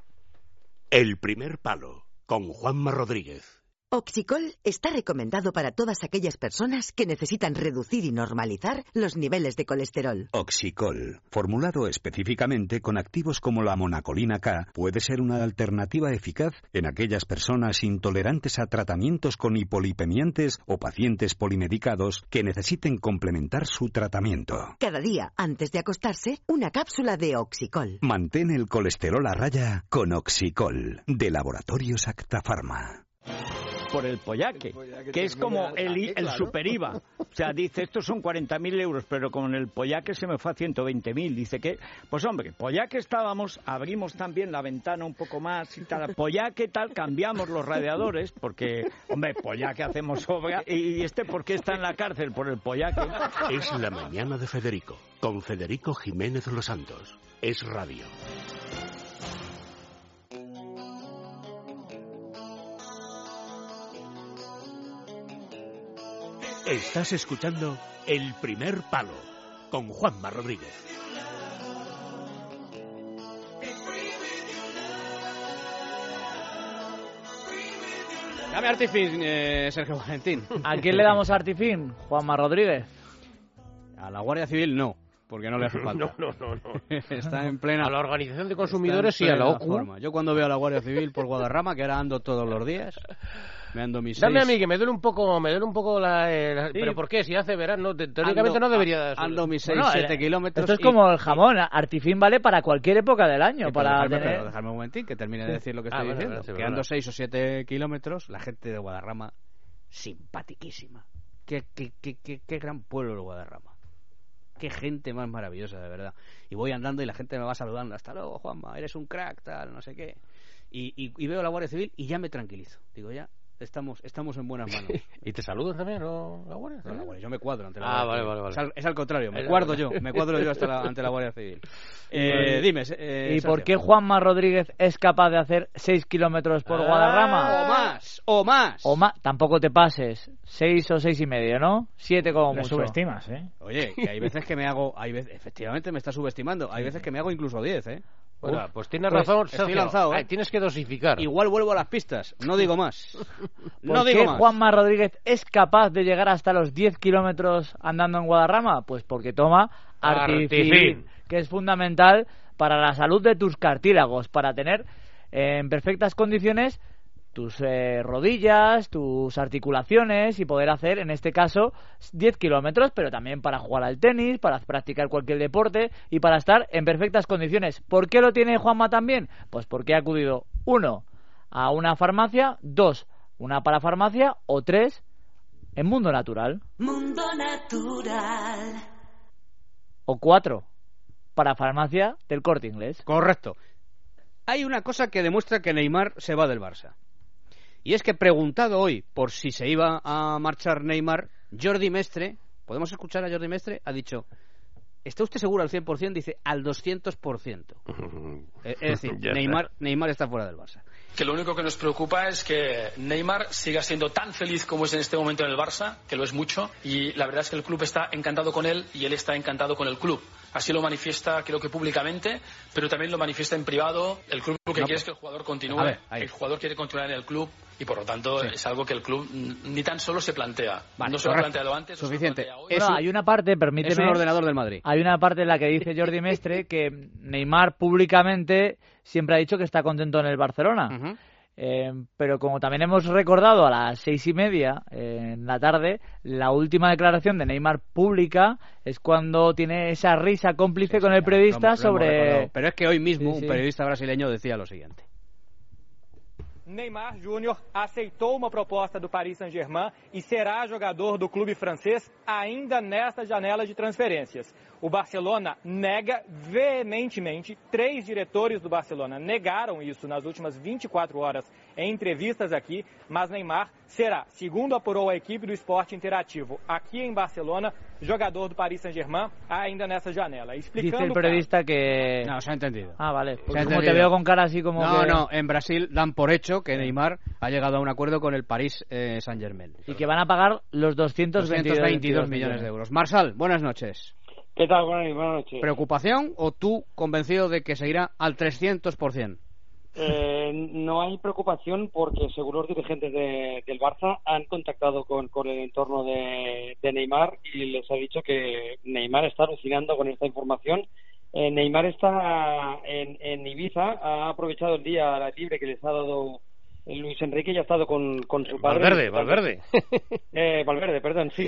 El primer palo, con Juanma Rodríguez. Oxicol está recomendado para todas aquellas personas que necesitan reducir y normalizar los niveles de colesterol. Oxicol, formulado específicamente con activos como la monacolina K, puede ser una alternativa eficaz en aquellas personas intolerantes a tratamientos con hipolipemiantes o pacientes polimedicados que necesiten complementar su tratamiento. Cada día, antes de acostarse, una cápsula de Oxicol. Mantén el colesterol a raya con Oxicol, de Laboratorios Acta Pharma. Por el pollaque, que es como el, el super I V A. O sea, dice, estos son cuarenta mil euros, pero con el pollaque se me fue a ciento veinte mil. Dice que, pues hombre, pollaque estábamos, abrimos también la ventana un poco más y tal. Pollaque tal, cambiamos los radiadores, porque, hombre, pollaque hacemos obra. Y este, ¿por qué está en la cárcel? Por el pollaque. Es la mañana de Federico, con Federico Jiménez Los Santos. Es radio. Estás escuchando El Primer Palo, con Juanma Rodríguez. Dame Artifin, eh, Sergio Valentín. ¿A quién le damos Artifin? Juanma Rodríguez. A la Guardia Civil no, porque no le hace falta. No, no, no, no. Está en plena... A la Organización de Consumidores y a la O C U. Forma. Yo cuando veo a la Guardia Civil por Guadarrama, que ahora ando todos los días... Me ando mis Dame seis... a mí, que me duele un poco, me duele un poco la... Eh, la... Sí. ¿Pero por qué? Si hace verano, te, teóricamente ando, no debería... Ando mis seis, bueno, siete eh, kilómetros... Esto es y... como el jamón. Artifin vale para cualquier época del año. Sí, para dejarme, tener... pero dejarme un momentín, que termine de decir lo que ah, estoy bueno, diciendo. bueno, sí, que verdad. ando seis o siete kilómetros, la gente de Guadarrama, simpatiquísima. Qué, qué, qué, qué, qué gran pueblo el Guadarrama. Qué gente más maravillosa, de verdad. Y voy andando y la gente me va saludando. Hasta luego, Juanma, eres un crack, tal, no sé qué. Y, y, y veo a la Guardia Civil y ya me tranquilizo. Digo, ya... Estamos, estamos en buenas manos. ¿Y te saludan también, no, la Guardia? No, la Guardia, yo me cuadro ante la Ah, Guardia vale, vale, vale. Es al, es al contrario, me cuadro yo, me cuadro yo hasta la, ante la Guardia Civil. Eh, dime, eh, ¿Y Sergio. por qué Juanma Rodríguez es capaz de hacer seis kilómetros por Ah, Guadarrama? O más, o más. O más, tampoco te pases. Seis o seis y medio, ¿no? Siete como Le mucho. subestimas, ¿eh? Oye, que hay veces que me hago, hay veces, efectivamente me está subestimando, hay veces que me hago incluso diez, ¿eh? Bueno, Uf, pues tienes pues razón, estoy Sergio. lanzado, ¿eh? Ay, tienes que dosificar. Igual vuelvo a las pistas, no digo más. No ¿Por digo qué más. Juanma Rodríguez es capaz de llegar hasta los diez kilómetros andando en Guadarrama? Pues porque toma Artifin, Artifin. que es fundamental para la salud de tus cartílagos, para tener eh, en perfectas condiciones tus eh, rodillas, tus articulaciones y poder hacer, en este caso, diez kilómetros, pero también para jugar al tenis, para practicar cualquier deporte y para estar en perfectas condiciones. ¿Por qué lo tiene Juanma también? Pues porque ha acudido, uno, a una farmacia, dos, una parafarmacia o tres, en Mundo Natural. Mundo Natural. O cuatro, parafarmacia del Corte Inglés. Correcto. Hay una cosa que demuestra que Neymar se va del Barça. Y es que preguntado hoy por si se iba a marchar Neymar, Jordi Mestre, podemos escuchar a Jordi Mestre, ha dicho, ¿está usted seguro al cien por ciento? Dice, al doscientos por ciento. Es decir, Neymar, Neymar está fuera del Barça. Que lo único que nos preocupa es que Neymar siga siendo tan feliz como es en este momento en el Barça, que lo es mucho, y la verdad es que el club está encantado con él y él está encantado con el club. Así lo manifiesta, creo que públicamente, pero también lo manifiesta en privado. El club lo que no, quiere es que el jugador continúe. Ver, el jugador quiere continuar en el club y por lo tanto sí. es algo que el club ni tan solo se plantea. Vale, no se lo ha planteado antes. Suficiente. No bueno, hay una parte, permíteme. Es un ordenador del Madrid. Hay una parte en la que dice Jordi Mestre que Neymar públicamente siempre ha dicho que está contento en el Barcelona. Uh-huh. Eh, pero como también hemos recordado a las seis y media eh, en la tarde, la última declaración de Neymar pública es cuando tiene esa risa cómplice sí, con sí, el periodista lo, lo sobre... Pero es que hoy mismo sí, sí. un periodista brasileño decía lo siguiente. Neymar Júnior aceitou uma proposta do Paris Saint-Germain e será jogador do clube francês ainda nesta janela de transferências. O Barcelona nega veementemente. Três diretores do Barcelona negaram isso nas últimas vinte e quatro horas em entrevistas aqui, mas Neymar será, segundo apurou a equipe do Esporte Interativo aqui em Barcelona, jogador do Paris Saint-Germain ainda nessa janela. Explicando Dice el periodista que... No, se ha entendido. Ah, vale. Pues como te veo con cara así como No, que... no, en Brasil dan por hecho que Neymar ha llegado a un acuerdo con el Paris eh, Saint-Germain. Y que van a pagar los doscientos veintidós millones de euros. Marsal, buenas noches. ¿Qué tal? Buenas, buenas noches. ¿Preocupación o tú convencido de que se irá al trescientos por ciento? Eh, no hay preocupación porque según los dirigentes de, del Barça han contactado con, con el entorno de, de Neymar y les ha dicho que Neymar está alucinando con esta información. Eh, Neymar está en, en Ibiza, ha aprovechado el día libre que les ha dado Luis Enrique, ya ha estado con, con su padre. Valverde, Valverde. Eh, Valverde, perdón, sí.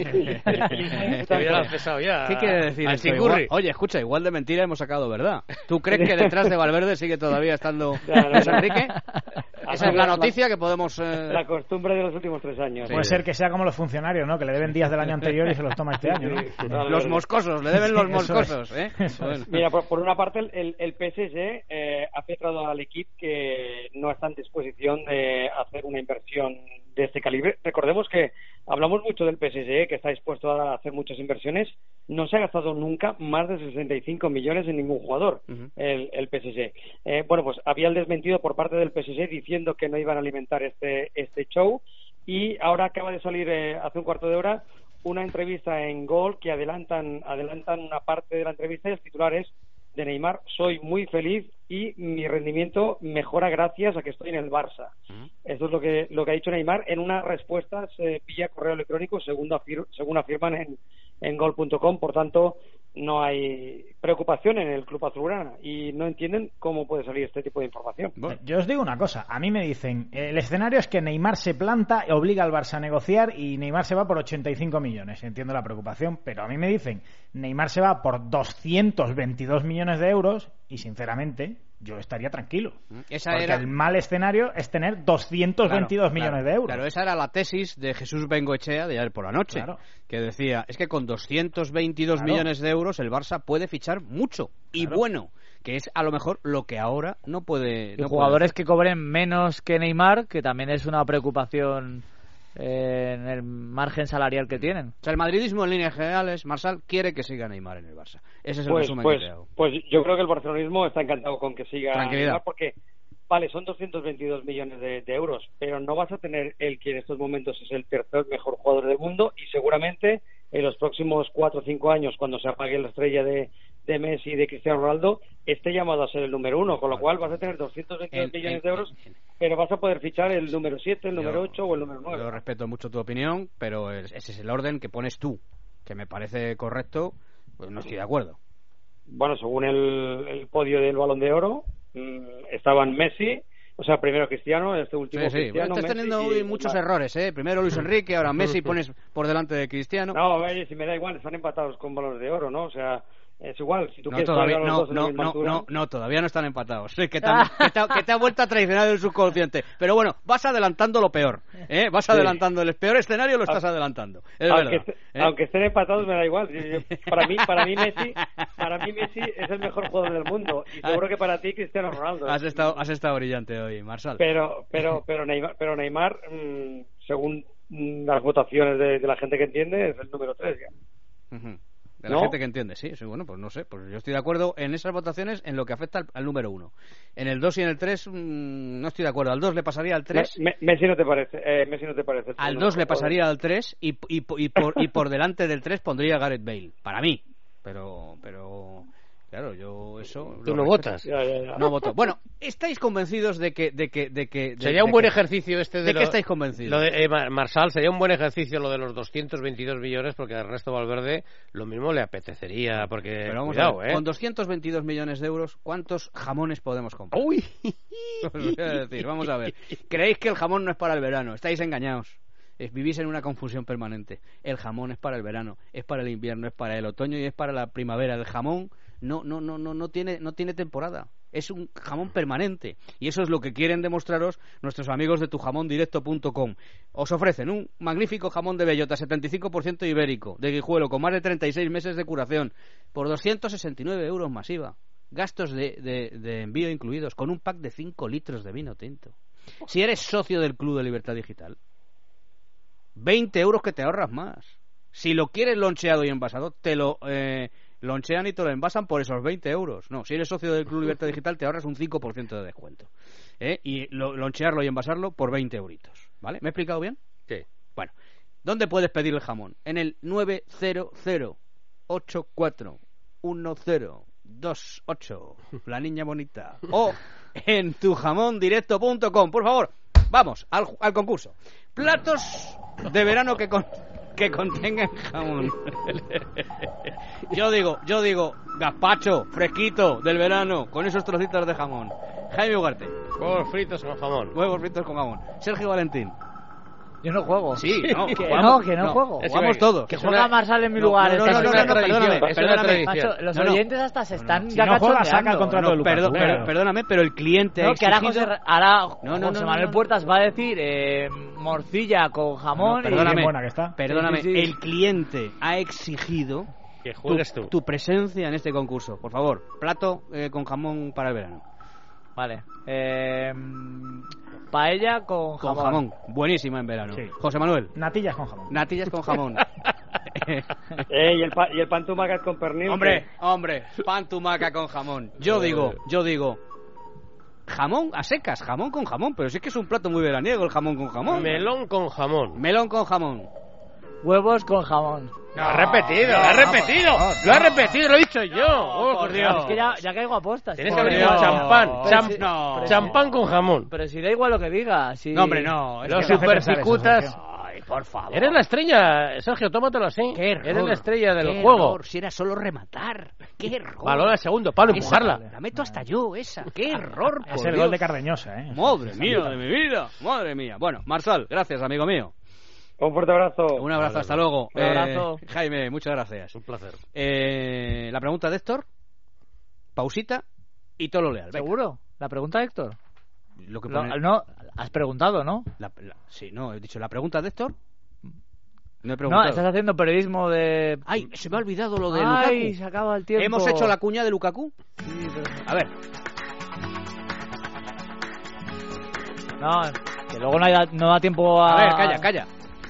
ya. ¿Qué quiere decir esto? Igual, oye, escucha, igual de mentira hemos sacado verdad. ¿Tú crees que detrás de Valverde sigue todavía estando Luis Enrique? Esa es la noticia que podemos... Eh... La costumbre de los últimos tres años. Sí. Puede ser que sea como los funcionarios, ¿no? Que le deben días del año anterior y se los toma este año, ¿no? Sí, los moscosos, le deben los moscosos, ¿eh? Bueno. Mira, por, por una parte, el, el P S G eh, ha filtrado al equipo que no está en disposición de hacer una inversión de este calibre. Recordemos que hablamos mucho del P S G, que está dispuesto a hacer muchas inversiones. No se ha gastado nunca más de sesenta y cinco millones en ningún jugador, uh-huh. el, el P S G. Eh, bueno, pues había el desmentido por parte del P S G diciendo que no iban a alimentar este este show, y ahora acaba de salir eh, hace un cuarto de hora una entrevista en Gol que adelantan adelantan una parte de la entrevista y el titular es de Neymar: soy muy feliz y mi rendimiento mejora gracias a que estoy en el Barça. Uh-huh. Esto es lo que lo que ha dicho Neymar en unas respuestas eh, vía correo electrónico, según, afir- según afirman en, en gol punto com. Por tanto, no hay preocupación en el club azulgrana y no entienden cómo puede salir este tipo de información. Bueno, yo os digo una cosa, a mí me dicen, el escenario es que Neymar se planta, obliga al Barça a negociar y Neymar se va por ochenta y cinco millones. Entiendo la preocupación, pero a mí me dicen, Neymar se va por doscientos veintidós millones de euros y sinceramente yo estaría tranquilo. Esa porque era... el mal escenario es tener doscientos veintidós claro, millones claro, de euros. Claro, esa era la tesis de Jesús Bengoechea de ayer por la noche, claro. que decía, es que con doscientos veintidós claro. millones de euros el Barça puede fichar mucho y claro. bueno, que es a lo mejor lo que ahora no puede... Y no jugadores puede que cobren menos que Neymar, que también es una preocupación... en el margen salarial que tienen. O sea, el madridismo en líneas generales, Marsal, quiere que siga Neymar en el Barça. Ese es el pues, resumen pues, que te hago. Pues yo creo que el barcelonismo está encantado con que siga Tranquilidad. Neymar, porque vale, son doscientos veintidós millones de, de euros, pero no vas a tener el que en estos momentos es el tercer mejor jugador del mundo y seguramente en los próximos cuatro o cinco años, cuando se apague la estrella de, de Messi y de Cristiano Ronaldo, esté llamado a ser el número uno, con lo cual vas a tener doscientos veintidós en, millones en, de euros, en, en, pero vas a poder fichar el número siete, el número ocho o el número nueve. Yo respeto mucho tu opinión, pero ese es el orden que pones tú, que me parece correcto, pues no estoy de acuerdo. Bueno, según el, el podio del Balón de Oro, mmm, estaban Messi, o sea, primero Cristiano, este último sí, sí. Cristiano. Estás Messi teniendo hoy muchos y... errores, ¿eh? Primero Luis Enrique, ahora Messi, pones por delante de Cristiano. No, oye, si me da igual, están empatados con Balones de Oro, ¿no? O sea, es igual, si tú no, quieres todavía, los no, dos en no, la misma no, altura... no, no, todavía no están empatados. Que te, que, te, que te ha vuelto a traicionar el subconsciente. Pero bueno, vas adelantando lo peor, ¿eh? Vas adelantando sí. el peor escenario, lo estás adelantando. Es aunque, verdad, est- ¿eh? aunque estén empatados me da igual. Yo, yo, para mí, para mí Messi, para mí Messi es el mejor jugador del mundo y seguro que para ti Cristiano Ronaldo. Has estado, has estado brillante hoy, Marsal. Pero, pero, pero Neymar, pero Neymar mmm, según las votaciones de, de la gente que entiende, es el número tres ya. Uh-huh. De la ¿No? gente que entiende, sí, sí, bueno, pues no sé, pues yo estoy de acuerdo en esas votaciones en lo que afecta al, al número uno. En el dos y en el tres mmm, no estoy de acuerdo. Al dos le pasaría al tres. Me, me, Messi no te parece, eh, Messi no te parece. Al dos le pasaría al tres y, y, y, por, y por delante del tres pondría a Gareth Bale, para mí. Pero, pero claro, yo eso... Tú no votas. Ya, ya, ya. No voto. Bueno, ¿estáis convencidos de que... De que, de que de, sería un de buen que, ejercicio este de... ¿De lo, qué estáis convencidos? Lo de, eh, Marsal, sería un buen ejercicio lo de los doscientos veintidós millones, porque al resto Valverde lo mismo le apetecería, porque... Pero vamos cuidado, a ver, ¿eh? con doscientos veintidós millones de euros, ¿cuántos jamones podemos comprar? ¡Uy! Os voy a decir, vamos a ver. ¿Creéis que el jamón no es para el verano? Estáis engañados. Vivís en una confusión permanente. El jamón es para el verano, es para el invierno, es para el otoño y es para la primavera. El jamón no no no no no tiene no tiene temporada. Es un jamón permanente y eso es lo que quieren demostraros nuestros amigos de tu jamón directo punto com. Os ofrecen un magnífico jamón de bellota setenta y cinco por ciento ibérico de Guijuelo con más de treinta y seis meses de curación por doscientos sesenta y nueve euros masiva. Gastos de, de, de envío incluidos con un pack de cinco litros de vino tinto. Si eres socio del Club de Libertad Digital, veinte euros que te ahorras más. Si lo quieres loncheado y envasado, te lo eh, lonchean y te lo envasan por esos veinte euros. No, si eres socio del Club Libertad Digital, te ahorras un cinco por ciento de descuento. ¿Eh? Y lo, lonchearlo y envasarlo por veinte euritos. ¿Vale? ¿Me he explicado bien? Sí. Bueno, ¿dónde puedes pedir el jamón? En el nueve cero cero ocho cuatro uno cero dos ocho, la niña bonita. O en tu jamón directo punto com. Por favor, vamos al, al concurso. Platos de verano que con, que contengan jamón. Yo digo, yo digo, gazpacho fresquito del verano con esos trocitos de jamón. Jaime Ugarte. Huevos fritos con jamón. Huevos fritos con jamón. Sergio Valentín. Yo no juego. Sí, no, que jugamos, no, que no, no juego. Jugamos todos. Que juega Marsal en mi lugar. No, no, no, no, no, no, perdóname, perdóname. Macho, los no, no. oyentes hasta se están Si ya no juega, cachondeando. saca el contrato de Lucas. Perdón, perdón, perdóname, pero el cliente No, ha que ahora exigido... José, ahora no, no, José no, Manuel no, no. Puertas va a decir eh, morcilla con jamón. No, perdóname, y... buena que está. Perdóname, Sí, sí, sí. el cliente ha exigido que juegues tu, tú. tu presencia en este concurso. Por favor, plato eh, con jamón para el verano. Vale. Eh, paella con jamón. Con jamón. Buenísima en verano. Sí. José Manuel. Natillas con jamón. Natillas con jamón. eh, y el, pa y el pan tumaca con pernil. Hombre, que... hombre, pan tumaca con jamón. Yo digo, yo digo, jamón a secas, jamón con jamón, pero sí que es un plato muy veraniego el jamón con jamón. Melón con jamón. Melón con jamón. Huevos con jamón. Lo ha repetido, lo ha repetido, lo ha repetido, lo he dicho yo. Oh, por Dios. Es que ya, ya caigo a postas. Tienes que haber dicho champán, cham si, no. pero champán si, con jamón. Pero si da igual lo que diga. Si... No, hombre, no. Los supercicutas. Ay, por favor. Eres la estrella, Sergio, tómatelo así. Qué error. Eres la estrella del qué juego. Error, si era solo rematar. Qué error. Valora el segundo palo, esa, empujarla. La meto hasta yo, esa. Qué error. Es por el Dios. gol de Cardeñosa, ¿eh? Madre mía de mi vida. Madre mía. Bueno, Marsal, gracias, amigo mío. Un fuerte abrazo. Un abrazo, vale, hasta vale. luego. Un abrazo. Eh, Jaime, muchas gracias. Un placer. Eh, la pregunta de Héctor, pausita y Tolo Leal. Venga. ¿Seguro? ¿La pregunta de Héctor? Lo que Lo- pone- no, has preguntado, ¿no? la- la- sí, no, he dicho la pregunta de Héctor. No he No, preguntado. estás haciendo periodismo de... Ay, se me ha olvidado lo de Ay, Lukaku. se acaba el tiempo. ¿Hemos hecho la cuña de Lukaku? Sí, pero... A ver. No, que luego no, haya- no da tiempo a... A ver, calla, calla.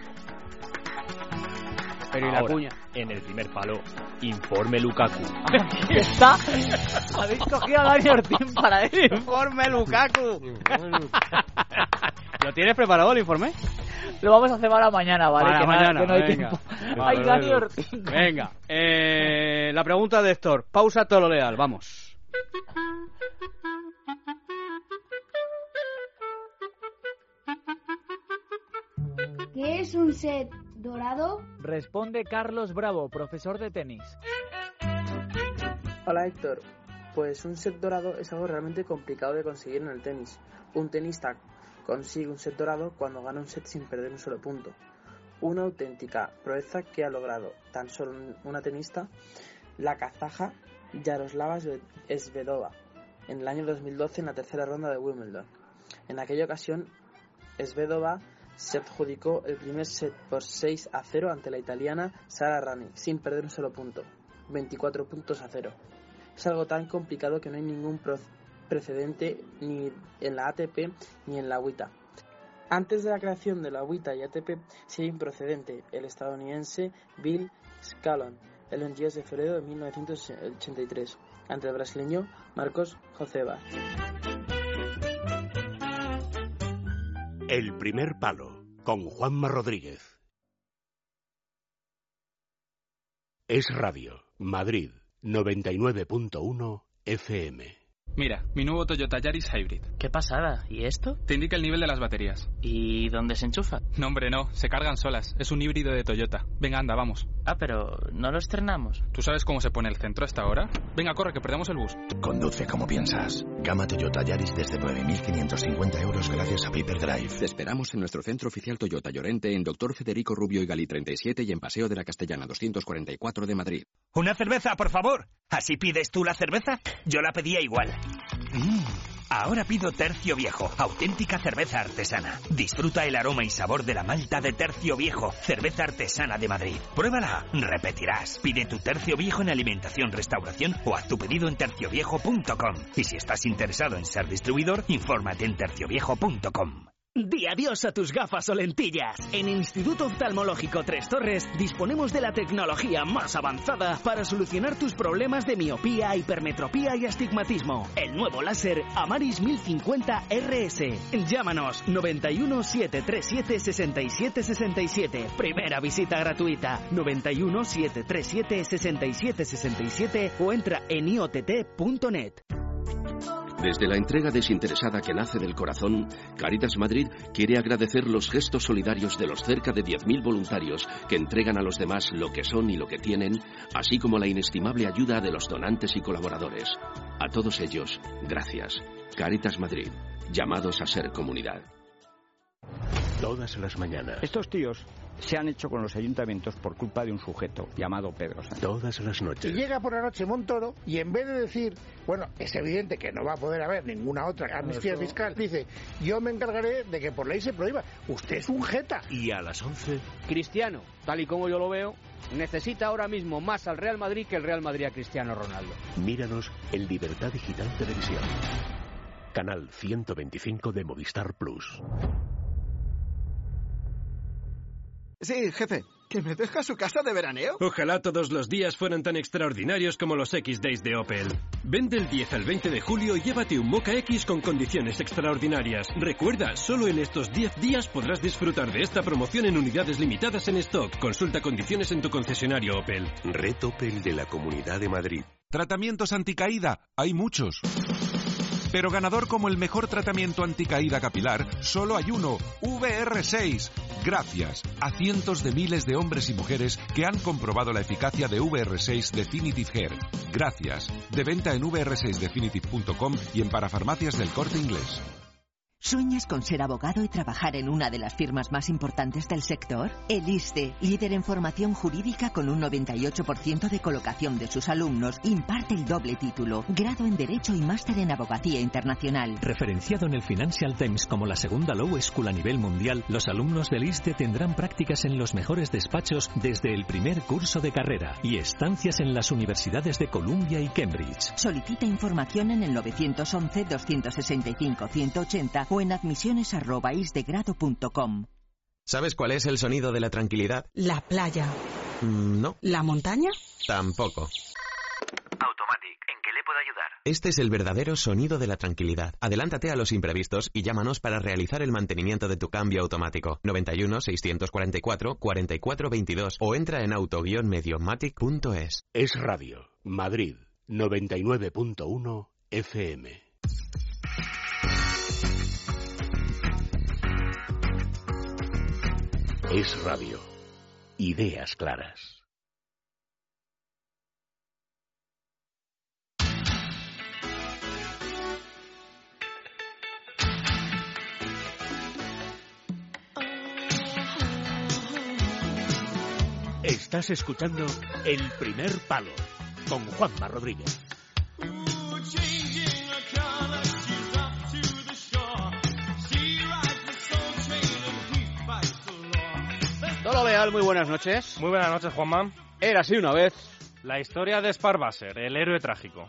Pero y la Ahora, cuña. en el primer palo, informe Lukaku. Aquí está. Habéis cogido a Dani Ortín para él. Informe Lukaku. ¿Lo tienes preparado el informe? Lo vamos a hacer para mañana, ¿vale? Para que, mañana, no, que no hay venga. tiempo. Vale, Ay, Dani vale. Ortín. Venga, eh, la pregunta de Héctor. Pausa, Tolo Leal, vamos. ¿Qué es un set dorado? Responde Carlos Bravo, profesor de tenis. Hola Héctor, pues un set dorado es algo realmente complicado de conseguir en el tenis. Un tenista consigue un set dorado cuando gana un set sin perder un solo punto. Una auténtica proeza que ha logrado tan solo una tenista, la kazaja Yaroslava Svedova, en el año dos mil doce en la tercera ronda de Wimbledon. En aquella ocasión, Svedova se adjudicó el primer set por seis a cero ante la italiana Sara Rani, sin perder un solo punto, veinticuatro puntos a cero. Es algo tan complicado que no hay ningún precedente ni en la A T P ni en la W T A. Antes de la creación de la W T A y A T P, sí hay un precedente, el estadounidense Bill Scallon, el veintidós de febrero de mil novecientos ochenta y tres, ante el brasileño Marcos Joseba. El primer palo, con Juanma Rodríguez. Es Radio, Madrid, noventa y nueve punto uno F M. Mira, mi nuevo Toyota Yaris Hybrid. ¿Qué pasada? ¿Y esto? Te indica el nivel de las baterías. ¿Y dónde se enchufa? No, hombre, no. Se cargan solas. Es un híbrido de Toyota. Venga, anda, vamos. Ah, pero ¿no lo estrenamos? ¿Tú sabes cómo se pone el centro hasta ahora? Venga, corre, que perdemos el bus. Conduce como piensas. Gama Toyota Yaris desde nueve mil quinientos cincuenta euros gracias a Paper Drive. Te esperamos en nuestro centro oficial Toyota Llorente en Doctor Federico Rubio y Galí treinta y siete y en Paseo de la Castellana doscientos cuarenta y cuatro de Madrid. Una cerveza, por favor. ¿Así pides tú la cerveza? Yo la pedía igual. Mm, ahora pido Tercio Viejo, auténtica cerveza artesana. Disfruta el aroma y sabor de la malta de Tercio Viejo, cerveza artesana de Madrid. Pruébala, repetirás. Pide tu Tercio Viejo en alimentación, restauración o haz tu pedido en tercio viejo punto com. Y si estás interesado en ser distribuidor, infórmate en tercio viejo punto com. Di adiós a tus gafas o lentillas. En Instituto Oftalmológico Tres Torres disponemos de la tecnología más avanzada para solucionar tus problemas de miopía, hipermetropía y astigmatismo. El nuevo láser Amaris mil cincuenta R S. Llámanos noventa y uno, setecientos treinta y siete, sesenta y siete sesenta y siete. Primera visita gratuita. noventa y uno, setecientos treinta y siete, sesenta y siete sesenta y siete o entra en i o t t punto net. Desde la entrega desinteresada que nace del corazón, Cáritas Madrid quiere agradecer los gestos solidarios de los cerca de diez mil voluntarios que entregan a los demás lo que son y lo que tienen, así como la inestimable ayuda de los donantes y colaboradores. A todos ellos, gracias. Cáritas Madrid, llamados a ser comunidad. Todas las mañanas. Estos tíos se han hecho con los ayuntamientos por culpa de un sujeto llamado Pedro Sánchez. Todas las noches. Y llega por la noche Montoro y en vez de decir, bueno, es evidente que no va a poder haber ninguna otra amnistía eso... fiscal, dice, yo me encargaré de que por ley se prohíba. Usted es un jeta. Y a las once... Cristiano, tal y como yo lo veo, necesita ahora mismo más al Real Madrid que el Real Madrid a Cristiano Ronaldo. Míranos en Libertad Digital Televisión. Canal ciento veinticinco de Movistar Plus. Sí, jefe. ¿Que me deja su casa de veraneo? Ojalá todos los días fueran tan extraordinarios como los X-Days de Opel. Ven del diez al veinte de julio y llévate un Mocha X con condiciones extraordinarias. Recuerda, solo en estos diez días podrás disfrutar de esta promoción en unidades limitadas en stock. Consulta condiciones en tu concesionario Opel. Red Opel de la Comunidad de Madrid. Tratamientos anticaída, hay muchos. Pero ganador como el mejor tratamiento anticaída capilar, solo hay uno, V R seis. Gracias a cientos de miles de hombres y mujeres que han comprobado la eficacia de V R seis Definitive Hair. Gracias. De venta en v r seis definitive punto com y en parafarmacias del Corte Inglés. ¿Sueñas con ser abogado y trabajar en una de las firmas más importantes del sector? El ISDE, líder en formación jurídica con un noventa y ocho por ciento de colocación de sus alumnos, imparte el doble título, grado en Derecho y máster en Abogacía Internacional. Referenciado en el Financial Times como la segunda Law School a nivel mundial, los alumnos del ISDE tendrán prácticas en los mejores despachos desde el primer curso de carrera y estancias en las universidades de Columbia y Cambridge. Solicita información en el nueve once, doscientos sesenta y cinco, ciento ochenta o en admisiones arroba isdegrado punto com. ¿Sabes cuál es el sonido de la tranquilidad? La playa. Mm, no. ¿La montaña? Tampoco. Automatic, ¿en qué le puedo ayudar? Este es el verdadero sonido de la tranquilidad. Adelántate a los imprevistos y llámanos para realizar el mantenimiento de tu cambio automático. noventa y uno, seiscientos cuarenta y cuatro, cuarenta y cuatro veintidós o entra en auto guion mediomatic punto es. Es Radio, Madrid, noventa y nueve punto uno F M. Es Radio. Ideas claras. Estás escuchando El Primer Palo con Juanma Rodríguez. Tolo Leal, muy buenas noches. Muy buenas noches, Juanma. Era así una vez. La historia de Sparbasser, el héroe trágico.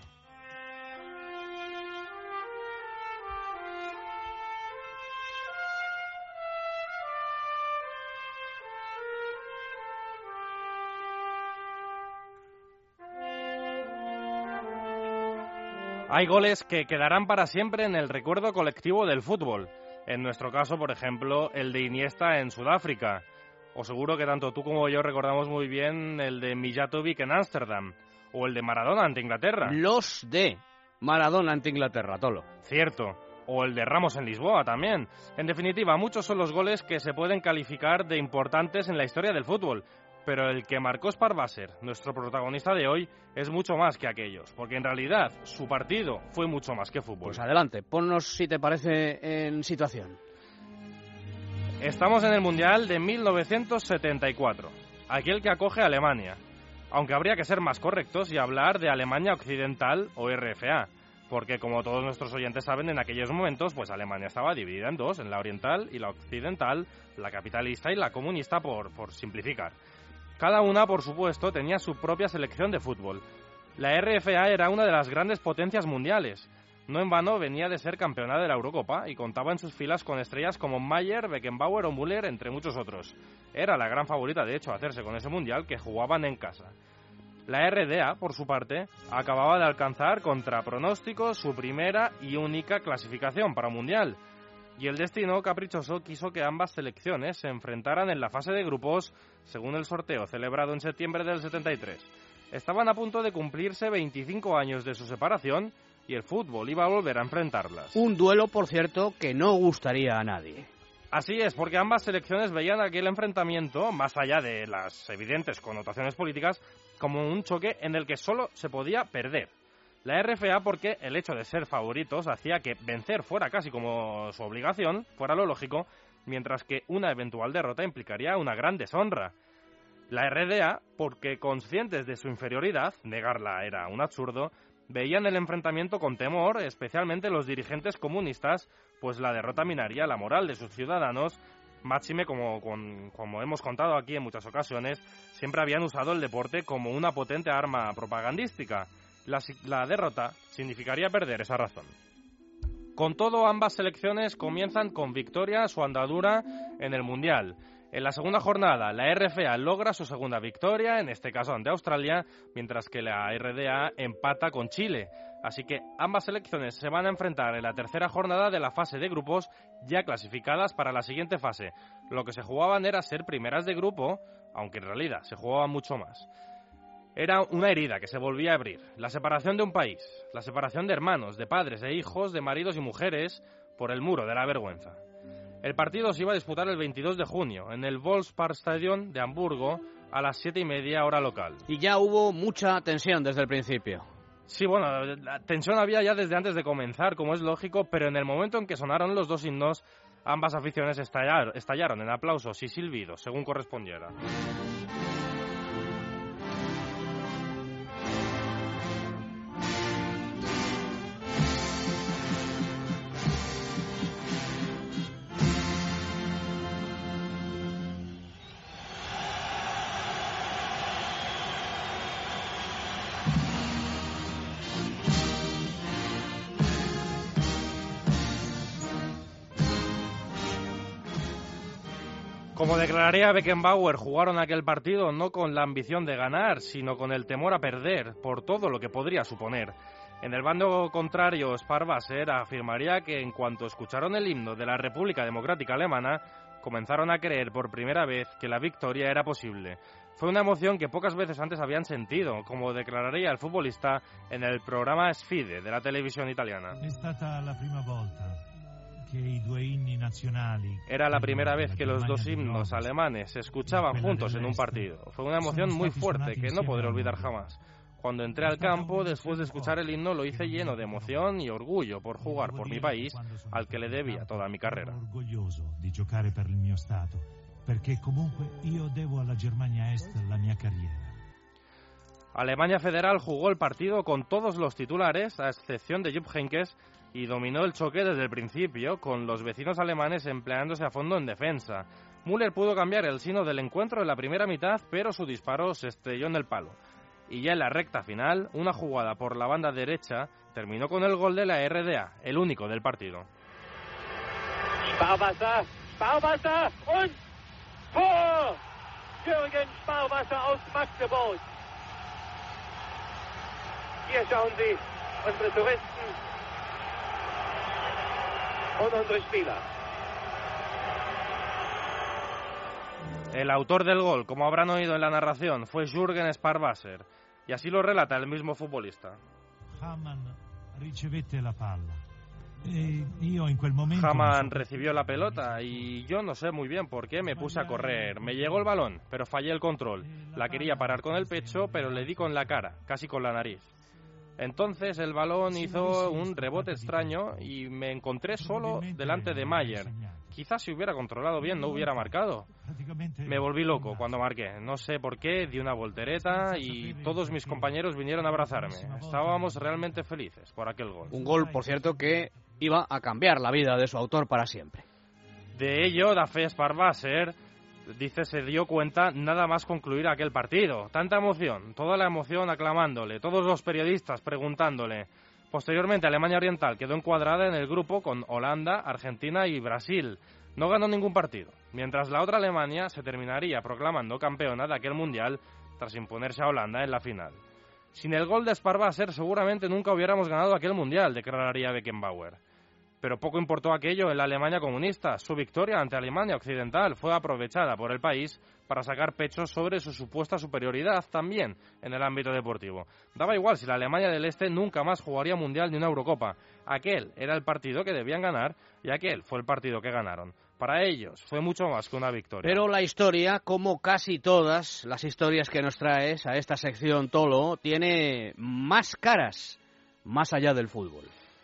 Hay goles que quedarán para siempre en el recuerdo colectivo del fútbol. En nuestro caso, por ejemplo, el de Iniesta en Sudáfrica. O seguro que tanto tú como yo recordamos muy bien el de Mijatovic en Ámsterdam. O el de Maradona ante Inglaterra. Los de Maradona ante Inglaterra, Tolo. Cierto. O el de Ramos en Lisboa también. En definitiva, muchos son los goles que se pueden calificar de importantes en la historia del fútbol. Pero el que marcó Sparwasser, nuestro protagonista de hoy, es mucho más que aquellos. Porque en realidad su partido fue mucho más que fútbol. Pues adelante, ponnos, si te parece, en situación. Estamos en el Mundial de mil novecientos setenta y cuatro. Aquel que acoge a Alemania. Aunque habría que ser más correctos y hablar de Alemania Occidental o R F A. Porque, como todos nuestros oyentes saben, en aquellos momentos, pues Alemania estaba dividida en dos, en la oriental y la occidental, la capitalista y la comunista, por, por simplificar. Cada una, por supuesto, tenía su propia selección de fútbol. La R F A era una de las grandes potencias mundiales. No en vano venía de ser campeona de la Eurocopa y contaba en sus filas con estrellas como Mayer, Beckenbauer o Müller, entre muchos otros. Era la gran favorita, de hecho, a hacerse con ese mundial que jugaban en casa. La R D A, por su parte, acababa de alcanzar, contra pronósticos, su primera y única clasificación para un mundial. Y el destino caprichoso quiso que ambas selecciones se enfrentaran en la fase de grupos, según el sorteo celebrado en septiembre del setenta y tres. Estaban a punto de cumplirse veinticinco años de su separación y el fútbol iba a volver a enfrentarlas. Un duelo, por cierto, que no gustaría a nadie. Así es, porque ambas selecciones veían aquel enfrentamiento, más allá de las evidentes connotaciones políticas, como un choque en el que solo se podía perder. La R F A porque el hecho de ser favoritos hacía que vencer fuera casi como su obligación, fuera lo lógico, mientras que una eventual derrota implicaría una gran deshonra. La R D A porque, conscientes de su inferioridad, negarla era un absurdo, veían el enfrentamiento con temor, especialmente los dirigentes comunistas, pues la derrota minaría la moral de sus ciudadanos. Máxime, como, con, como hemos contado aquí en muchas ocasiones, siempre habían usado el deporte como una potente arma propagandística. La, la derrota significaría perder esa razón. Con todo, ambas selecciones comienzan con victoria su andadura en el Mundial. En la segunda jornada, la R F A logra su segunda victoria, en este caso ante Australia, mientras que la R D A empata con Chile. Así que ambas selecciones se van a enfrentar en la tercera jornada de la fase de grupos, ya clasificadas para la siguiente fase. Lo que se jugaban era ser primeras de grupo, aunque en realidad se jugaba mucho más. Era una herida que se volvía a abrir, la separación de un país, la separación de hermanos, de padres e hijos, de maridos y mujeres, por el muro de la vergüenza. El partido se iba a disputar el veintidós de junio, en el Volksparkstadion de Hamburgo, a las siete y media hora local. Y ya hubo mucha tensión desde el principio. Sí, bueno, la tensión había ya desde antes de comenzar, como es lógico, pero en el momento en que sonaron los dos himnos, ambas aficiones estallaron, estallaron en aplausos y silbidos, según correspondiera. Como declararía Beckenbauer, jugaron aquel partido no con la ambición de ganar, sino con el temor a perder, por todo lo que podría suponer. En el bando contrario, Sparwasser afirmaría que en cuanto escucharon el himno de la República Democrática Alemana, comenzaron a creer por primera vez que la victoria era posible. Fue una emoción que pocas veces antes habían sentido, como declararía el futbolista en el programa Sfide de la televisión italiana. Era la primera vez que los dos himnos alemanes se escuchaban juntos en un partido. Fue una emoción muy fuerte que no podré olvidar jamás. Cuando entré al campo, después de escuchar el himno, lo hice lleno de emoción y orgullo por jugar por mi país, al que le debía toda mi carrera. Alemania Federal jugó el partido con todos los titulares, a excepción de Jupp Heynckes, y dominó el choque desde el principio, con los vecinos alemanes empleándose a fondo en defensa. Müller pudo cambiar el signo del encuentro en la primera mitad, pero su disparo se estrelló en el palo. Y ya en la recta final, una jugada por la banda derecha terminó con el gol de la R D A, el único del partido. Sparwasser, Sparwasser und Tor! Jürgen Sparwasser aus Magdeburg. Hier schauen Sie, unsere Touristen und unsere Spieler. El autor del gol, como habrán oído en la narración, fue Jürgen Sparwasser. Y así lo relata el mismo futbolista. Hamann ricevette la palla. E io in quel momento Hamann recibió la pelota y yo no sé muy bien por qué me puse a correr. Me llegó el balón, pero fallé el control. La quería parar con el pecho, pero le di con la cara, casi con la nariz. Entonces el balón hizo un rebote extraño y me encontré solo delante de Mayer. Quizás si hubiera controlado bien no hubiera marcado. Me volví loco cuando marqué. No sé por qué, di una voltereta y todos mis compañeros vinieron a abrazarme. Estábamos realmente felices por aquel gol. Un gol, por cierto, que iba a cambiar la vida de su autor para siempre. De ello, Dafé Sparvasser dice se dio cuenta nada más concluir aquel partido. Tanta emoción, toda la emoción aclamándole, todos los periodistas preguntándole. Posteriormente, Alemania Oriental quedó encuadrada en el grupo con Holanda, Argentina y Brasil. No ganó ningún partido, mientras la otra Alemania se terminaría proclamando campeona de aquel mundial tras imponerse a Holanda en la final. Sin el gol de Sparvasser seguramente nunca hubiéramos ganado aquel mundial, declararía Beckenbauer. Pero poco importó aquello en la Alemania comunista. Su victoria ante Alemania Occidental fue aprovechada por el país para sacar pecho sobre su supuesta superioridad también en el ámbito deportivo. Daba igual si la Alemania del Este nunca más jugaría Mundial ni una Eurocopa. Aquel era el partido que debían ganar y aquel fue el partido que ganaron. Para ellos fue mucho más que una victoria. Pero la historia, como casi todas las historias que nos traes a esta sección Tolo, tiene más caras más allá del fútbol.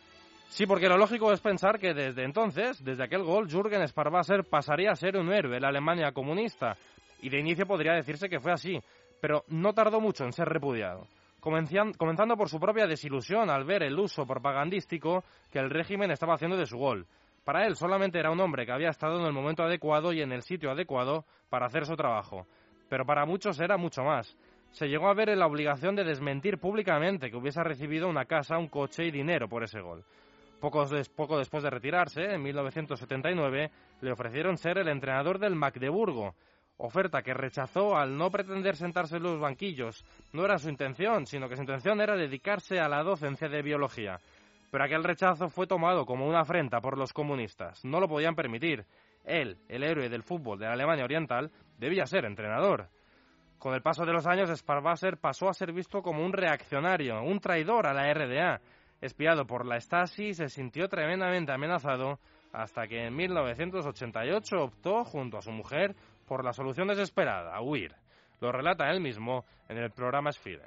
Sí, porque lo lógico es pensar que desde entonces, desde aquel gol, Jürgen Sparvasser pasaría a ser un héroe en la Alemania comunista. Y de inicio podría decirse que fue así, pero no tardó mucho en ser repudiado. Comenzando por su propia desilusión al ver el uso propagandístico que el régimen estaba haciendo de su gol. Para él solamente era un hombre que había estado en el momento adecuado y en el sitio adecuado para hacer su trabajo. Pero para muchos era mucho más. Se llegó a ver en la obligación de desmentir públicamente que hubiese recibido una casa, un coche y dinero por ese gol. Poco, des, poco después de retirarse, en mil novecientos setenta y nueve, le ofrecieron ser el entrenador del Magdeburgo, oferta que rechazó al no pretender sentarse en los banquillos. No era su intención, sino que su intención era dedicarse a la docencia de biología. Pero aquel rechazo fue tomado como una afrenta por los comunistas. No lo podían permitir. Él, el héroe del fútbol de la Alemania Oriental, debía ser entrenador. Con el paso de los años, Sparvasser pasó a ser visto como un reaccionario, un traidor a la R D A. Espiado por la Stasi, se sintió tremendamente amenazado hasta que en mil novecientos ochenta y ocho optó, junto a su mujer, por la solución desesperada, huir. Lo relata él mismo en el programa Sfide.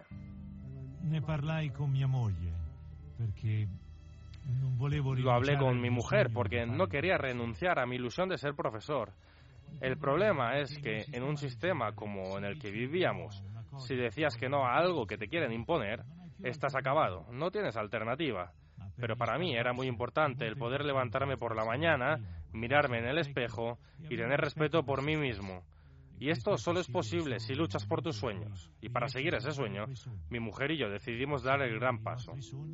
Ne parlai con mia moglie, perché non volevo Lo hablé con mi mujer porque no quería renunciar a mi ilusión de ser profesor. El problema es que en un sistema como en el que vivíamos, si decías que no a algo que te quieren imponer, estás acabado, no tienes alternativa. Pero para mí era muy importante el poder levantarme por la mañana, mirarme en el espejo y tener respeto por mí mismo. Y esto solo es posible si luchas por tus sueños. Y para seguir ese sueño, mi mujer y yo decidimos dar el gran paso.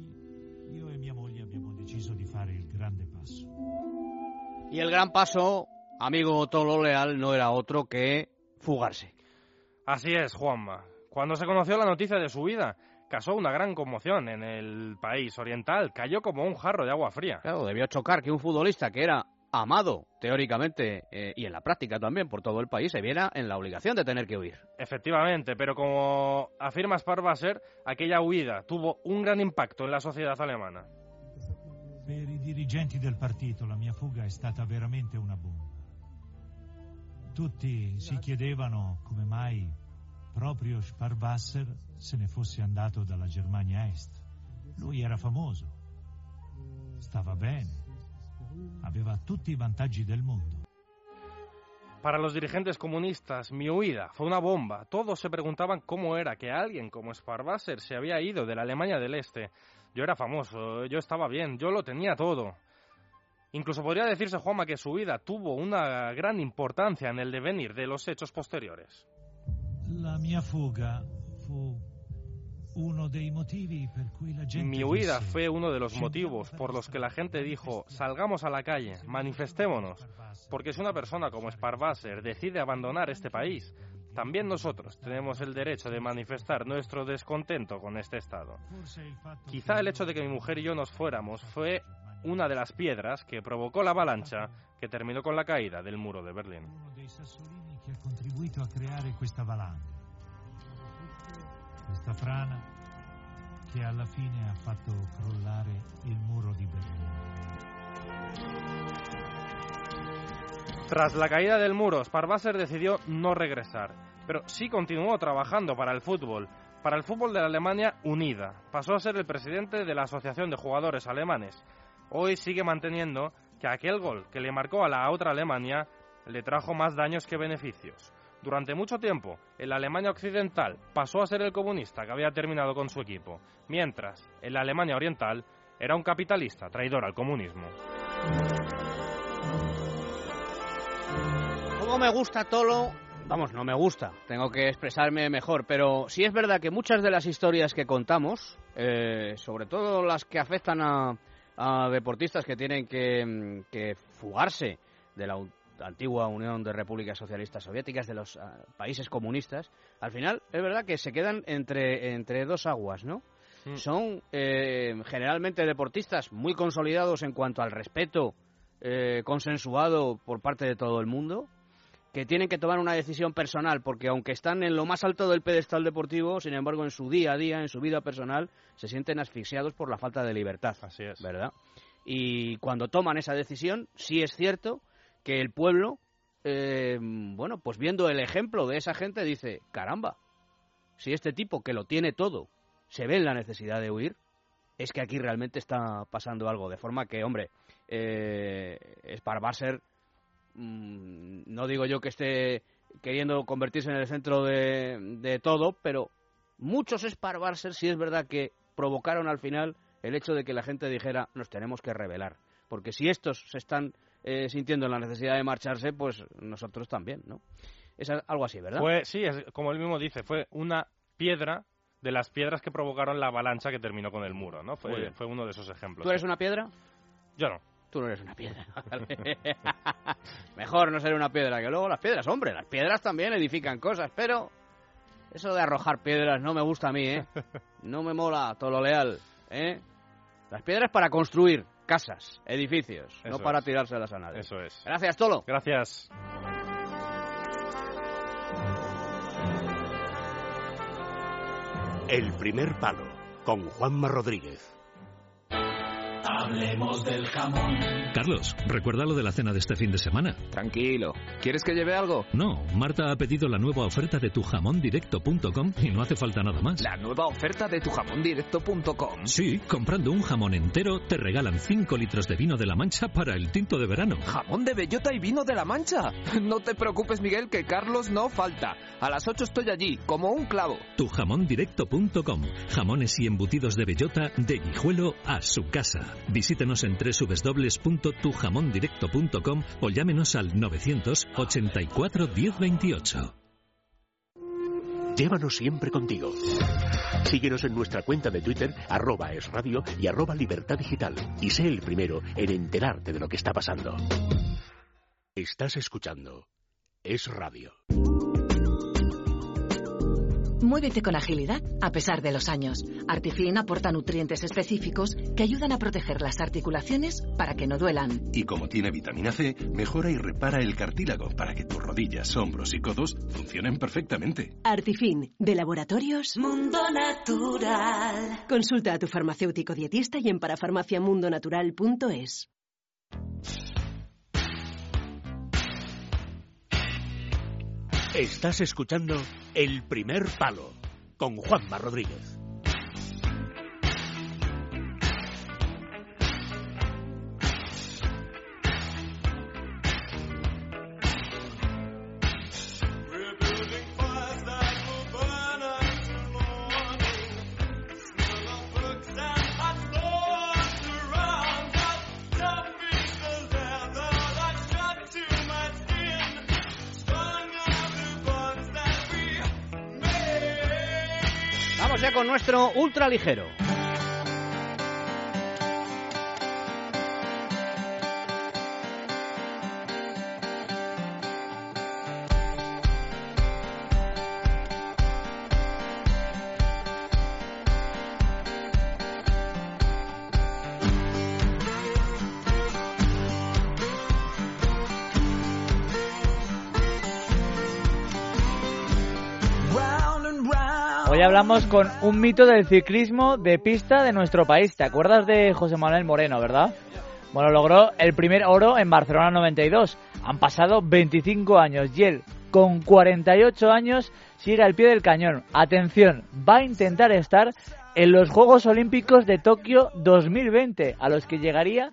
Y el gran paso, amigo Tolo Leal, no era otro que fugarse. Así es, Juanma. Cuando se conoció la noticia de su vida, causó una gran conmoción en el país oriental. Cayó como un jarro de agua fría. Claro, debió chocar que un futbolista que era amado, teóricamente, eh, y en la práctica también, por todo el país, se viera en la obligación de tener que huir. Efectivamente, pero como afirma Sparvasser, aquella huida tuvo un gran impacto en la sociedad alemana. Per i dirigenti del partito la mia fuga è stata veramente una bomba. Tutti si chiedevano come mai proprio Sparvasser se ne fosse andato dalla Germania Est. Lui era famoso, stava bene, aveva tutti i vantaggi del mundo. Para los dirigentes comunistas, mi huida fue una bomba. Todos se preguntaban cómo era que alguien como Sparvasser se había ido de la Alemania del Este. Yo era famoso, yo estaba bien, yo lo tenía todo. Incluso podría decirse, Juanma, que su vida tuvo una gran importancia en el devenir de los hechos posteriores. La mia fuga fu uno dei motivi per cui la gente Mi huida fue uno de los motivos por los que la gente dijo, salgamos a la calle, manifestémonos, porque si una persona como Sparvasser decide abandonar este país, también nosotros tenemos el derecho de manifestar nuestro descontento con este Estado. Quizá el hecho de que mi mujer y yo nos fuéramos fue una de las piedras que provocó la avalancha que terminó con la caída del muro de Berlín. questa frana che alla fine ha fatto crollare il muro di Berlino. Tras la caída del muro, Sparwasser decidió no regresar, pero sí continuó trabajando para el fútbol, para el fútbol de la Alemania unida. Pasó a ser el presidente de la Asociación de Jugadores Alemanes. Hoy sigue manteniendo que aquel gol que le marcó a la otra Alemania le trajo más daños que beneficios. Durante mucho tiempo, en la Alemania occidental pasó a ser el comunista que había terminado con su equipo, mientras en la Alemania oriental era un capitalista traidor al comunismo. Como me gusta Tolo, vamos, no me gusta, tengo que expresarme mejor, pero sí es verdad que muchas de las historias que contamos, eh, sobre todo las que afectan a, a deportistas que tienen que, que fugarse de la antigua Unión de Repúblicas Socialistas Soviéticas, de los uh, países comunistas, al final es verdad que se quedan entre, entre dos aguas, ¿no? Mm. Son eh, generalmente deportistas muy consolidados en cuanto al respeto eh, consensuado por parte de todo el mundo, que tienen que tomar una decisión personal, porque aunque están en lo más alto del pedestal deportivo, sin embargo, en su día a día, en su vida personal, se sienten asfixiados por la falta de libertad. Así es. ¿Verdad? Y cuando toman esa decisión, sí es cierto que el pueblo, eh, bueno, pues viendo el ejemplo de esa gente, dice, caramba, si este tipo que lo tiene todo se ve en la necesidad de huir, es que aquí realmente está pasando algo. De forma que, hombre, eh, Sparwasser, no digo yo que esté queriendo convertirse en el centro de, de todo, pero muchos Sparwasser sí es verdad que provocaron al final el hecho de que la gente dijera nos tenemos que rebelar, porque si estos se están eh, sintiendo la necesidad de marcharse, pues nosotros también, ¿no? Es algo así, ¿verdad? Fue, sí, es, como él mismo dice, fue una piedra de las piedras que provocaron la avalancha que terminó con el muro, ¿no? Fue, fue uno de esos ejemplos. ¿Tú eres una piedra? Yo no. Tú no eres una piedra. Mejor no ser una piedra, que luego las piedras, hombre, las piedras también edifican cosas, pero eso de arrojar piedras no me gusta a mí, ¿eh? No me mola, todo lo leal, ¿eh? Las piedras para construir casas, edificios, eso no para es. tirárselas a nadie. Eso es. Gracias, Tolo. Gracias. El primer palo, con Juanma Rodríguez. Hablemos del jamón. Carlos, recuerda lo de la cena de este fin de semana. Tranquilo. ¿Quieres que lleve algo? No, Marta ha pedido la nueva oferta de tu jamón directo punto com y no hace falta nada más. ¿La nueva oferta de tu jamón directo punto com? Sí, comprando un jamón entero te regalan cinco litros de vino de La Mancha para el tinto de verano. ¿Jamón de bellota y vino de La Mancha? No te preocupes, Miguel, que Carlos no falta. A las ocho estoy allí, como un clavo. tu jamón directo punto com. Jamones y embutidos de bellota de Guijuelo a su casa. Visítenos en doble u doble u doble u punto tu jamón directo punto com o llámenos al novecientos ochenta y cuatro diez veintiocho. Llévanos siempre contigo. Síguenos en nuestra cuenta de Twitter, arroba es radio y arroba libertad digital. Y sé el primero en enterarte de lo que está pasando. Estás escuchando Es Radio. Muévete con agilidad a pesar de los años. Artifin aporta nutrientes específicos que ayudan a proteger las articulaciones para que no duelan. Y como tiene vitamina C, mejora y repara el cartílago para que tus rodillas, hombros y codos funcionen perfectamente. Artifin, de Laboratorios Mundo Natural. Consulta a tu farmacéutico dietista y en parafarmaciamundonatural punto es. Estás escuchando El Primer Palo, con Juanma Rodríguez. Ya con nuestro ultraligero. Hoy hablamos con un mito del ciclismo de pista de nuestro país. ¿Te acuerdas de José Manuel Moreno, verdad? Bueno, logró el primer oro en Barcelona noventa y dos. Han pasado veinticinco años y él, con cuarenta y ocho años, sigue al pie del cañón. Atención, va a intentar estar en los Juegos Olímpicos de Tokio dos mil veinte, a los que llegaría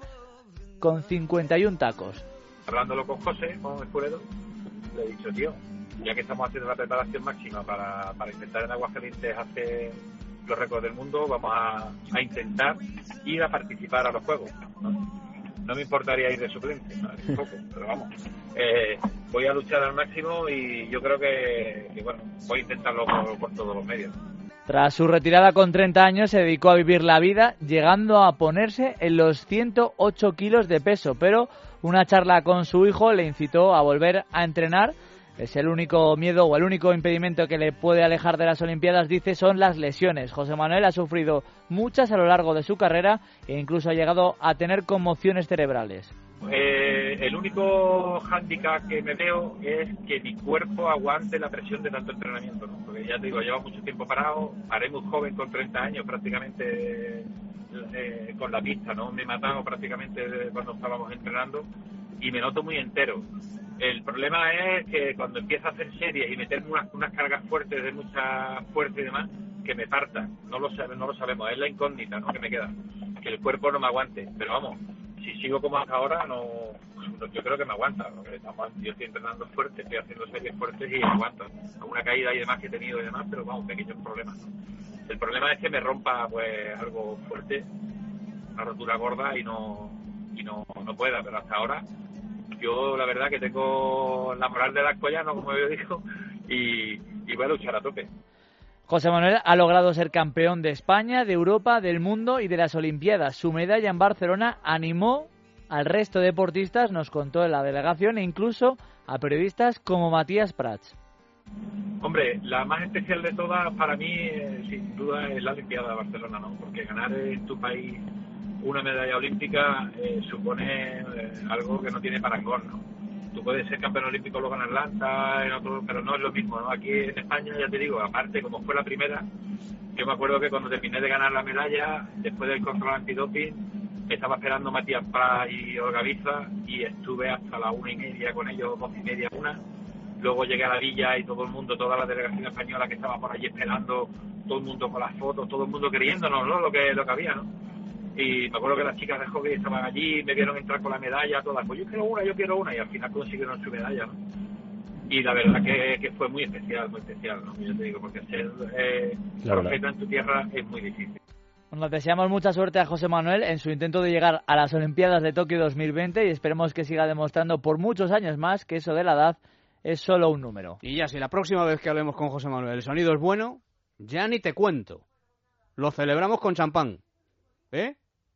con cincuenta y un tacos. Hablándolo con José, con Escudero, le he dicho, tío, ya que estamos haciendo la preparación máxima para, para intentar en Aguascalientes hacer los récords del mundo, vamos a, a intentar ir a participar a los Juegos, ¿no? No me importaría ir de suplente, ¿no? Un poco, pero vamos, eh, voy a luchar al máximo y yo creo que, que bueno, voy a intentarlo por, por todos los medios. Tras su retirada con treinta años se dedicó a vivir la vida, llegando a ponerse en los ciento ocho kilos de peso, pero una charla con su hijo le incitó a volver a entrenar. Es el único miedo o el único impedimento que le puede alejar de las Olimpiadas, dice, son las lesiones. José Manuel ha sufrido muchas a lo largo de su carrera e incluso ha llegado a tener conmociones cerebrales. Eh, el único hándicap que me veo es que mi cuerpo aguante la presión de tanto entrenamiento, ¿no? Porque ya te digo, llevo mucho tiempo parado, paré muy joven con treinta años prácticamente eh, con la pista, ¿no? Me he matado prácticamente cuando estábamos entrenando y me noto muy entero. El problema es que cuando empiezo a hacer series y meterme unas, unas cargas fuertes de mucha fuerza y demás, que me partan, no lo, no lo sabemos, es la incógnita, ¿no?, que me queda, que el cuerpo no me aguante, pero vamos, si sigo como hasta ahora, no, yo creo que me aguanta, porque estamos, yo estoy entrenando fuerte, estoy haciendo series fuertes y me aguanto, alguna caída y demás que he tenido y demás, pero vamos, pequeños problemas, ¿no? El problema es que me rompa pues algo fuerte, una rotura gorda y no y no, no pueda, pero hasta ahora yo la verdad que tengo la moral de Dascollano, como yo digo, y, y voy a luchar a tope. José Manuel ha logrado ser campeón de España, de Europa, del mundo y de las Olimpiadas. Su medalla en Barcelona animó al resto de deportistas, nos contó en la delegación, e incluso a periodistas como Matías Prats. Hombre, la más especial de todas para mí, eh, sin duda, es la Olimpiada de Barcelona, ¿no? Porque ganar en tu país una medalla olímpica eh, supone eh, algo que no tiene parangón, ¿no? Tú puedes ser campeón olímpico luego en Atlanta, en otro, pero no es lo mismo, ¿no? Aquí en España, ya te digo, aparte, como fue la primera, yo me acuerdo que cuando terminé de ganar la medalla, después del control antidoping, estaba esperando Matías Prats y Olga Biza y estuve hasta la una y media con ellos, dos y media, una. Luego llegué a la villa y todo el mundo, toda la delegación española que estaba por allí esperando, todo el mundo con las fotos, todo el mundo creyéndonos, ¿no?, lo que, lo que había, ¿no? Y me acuerdo que las chicas de hockey estaban allí, me vieron entrar con la medalla, todas, pues yo quiero una, yo quiero una, y al final consiguieron su medalla, ¿no? Y la verdad que, que fue muy especial, muy especial, ¿no? Yo te digo, porque ser eh, profeta en tu tierra es muy difícil. Bueno, deseamos mucha suerte a José Manuel en su intento de llegar a las Olimpiadas de Tokio dos mil veinte y esperemos que siga demostrando por muchos años más que eso de la edad es solo un número. Y ya, si la próxima vez que hablemos con José Manuel el sonido es bueno, ya ni te cuento. Lo celebramos con champán, ¿eh?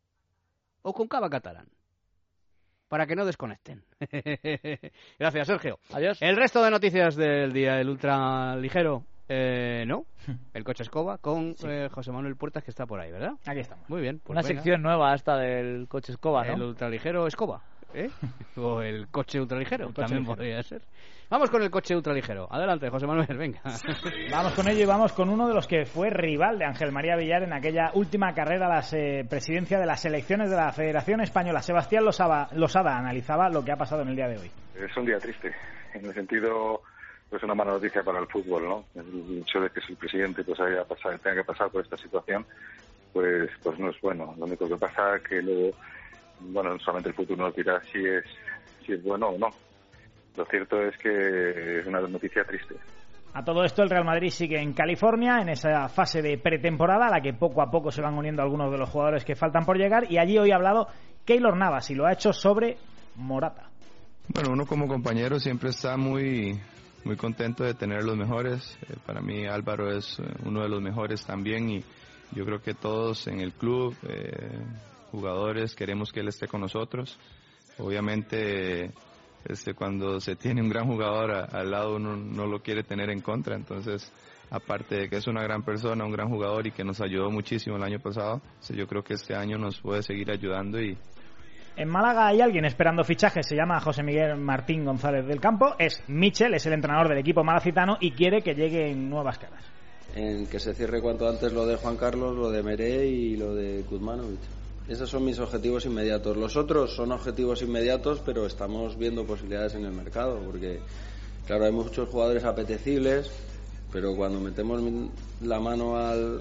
O con cava catalán, para que no desconecten. Gracias, Sergio. Adiós. El resto de noticias del día, el ultra ligero, eh, ¿no? El coche escoba con sí. eh, José Manuel Puertas, que está por ahí, ¿verdad? Aquí estamos. Muy bien. Pues una venga. Sección nueva esta del coche escoba, ¿no? El ultra ligero escoba, ¿eh? O el coche ultraligero, el coche también ligero. Podría ser. Vamos con el coche ultraligero. Adelante, José Manuel, venga. Vamos con ello y vamos con uno de los que fue rival de Ángel María Villar en aquella última carrera a la eh, presidencia de las selecciones de la Federación Española. Sebastián Losada, Losada analizaba lo que ha pasado en el día de hoy. Es un día triste, en el sentido, pues una mala noticia para el fútbol, ¿no? El hecho de que el presidente pues haya pasado, tenga que pasar por esta situación, pues pues no es bueno. Lo único que pasa es que luego, bueno, solamente el futuro nos dirá si es si es bueno o no. Lo cierto es que es una noticia triste. A todo esto, el Real Madrid sigue en California, en esa fase de pretemporada, a la que poco a poco se van uniendo algunos de los jugadores que faltan por llegar, y allí hoy ha hablado Keylor Navas, y lo ha hecho sobre Morata. Bueno, uno como compañero siempre está muy, muy contento de tener los mejores. Eh, para mí Álvaro es uno de los mejores también, y yo creo que todos en el club, eh, jugadores, queremos que él esté con nosotros. Obviamente, este, cuando se tiene un gran jugador a, al lado, uno no lo quiere tener en contra. Entonces, aparte de que es una gran persona, un gran jugador y que nos ayudó muchísimo el año pasado, yo creo que este año nos puede seguir ayudando. Y en Málaga hay alguien esperando fichajes, se llama José Miguel Martín González del Campo, es Michel, es el entrenador del equipo malacitano y quiere que lleguen nuevas caras. en que se cierre cuanto antes lo de Juan Carlos, lo de Meré y lo de Kuzmanovic. Esos son mis objetivos inmediatos. Los otros son objetivos inmediatos, pero estamos viendo posibilidades en el mercado, porque claro, hay muchos jugadores apetecibles, pero cuando metemos la mano al,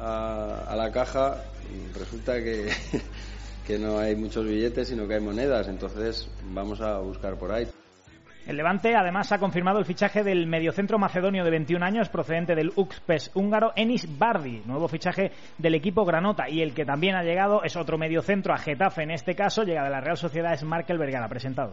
a, a la caja, resulta que, que no hay muchos billetes, sino que hay monedas. Entonces vamos a buscar por ahí. El Levante además ha confirmado el fichaje del mediocentro macedonio de veintiún años procedente del U K P E S húngaro, Enis Bardi, nuevo fichaje del equipo granota, y el que también ha llegado es otro mediocentro a Getafe, en este caso llega de la Real Sociedad, es Markel Vergara, presentado.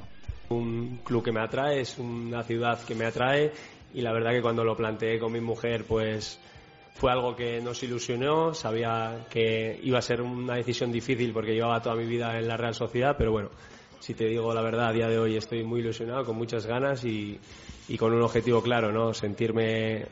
Un club que me atrae, es una ciudad que me atrae, y la verdad que cuando lo planteé con mi mujer pues fue algo que nos ilusionó. Sabía que iba a ser una decisión difícil porque llevaba toda mi vida en la Real Sociedad, pero bueno, si te digo la verdad, a día de hoy estoy muy ilusionado, con muchas ganas y, y con un objetivo claro, ¿no? Sentirme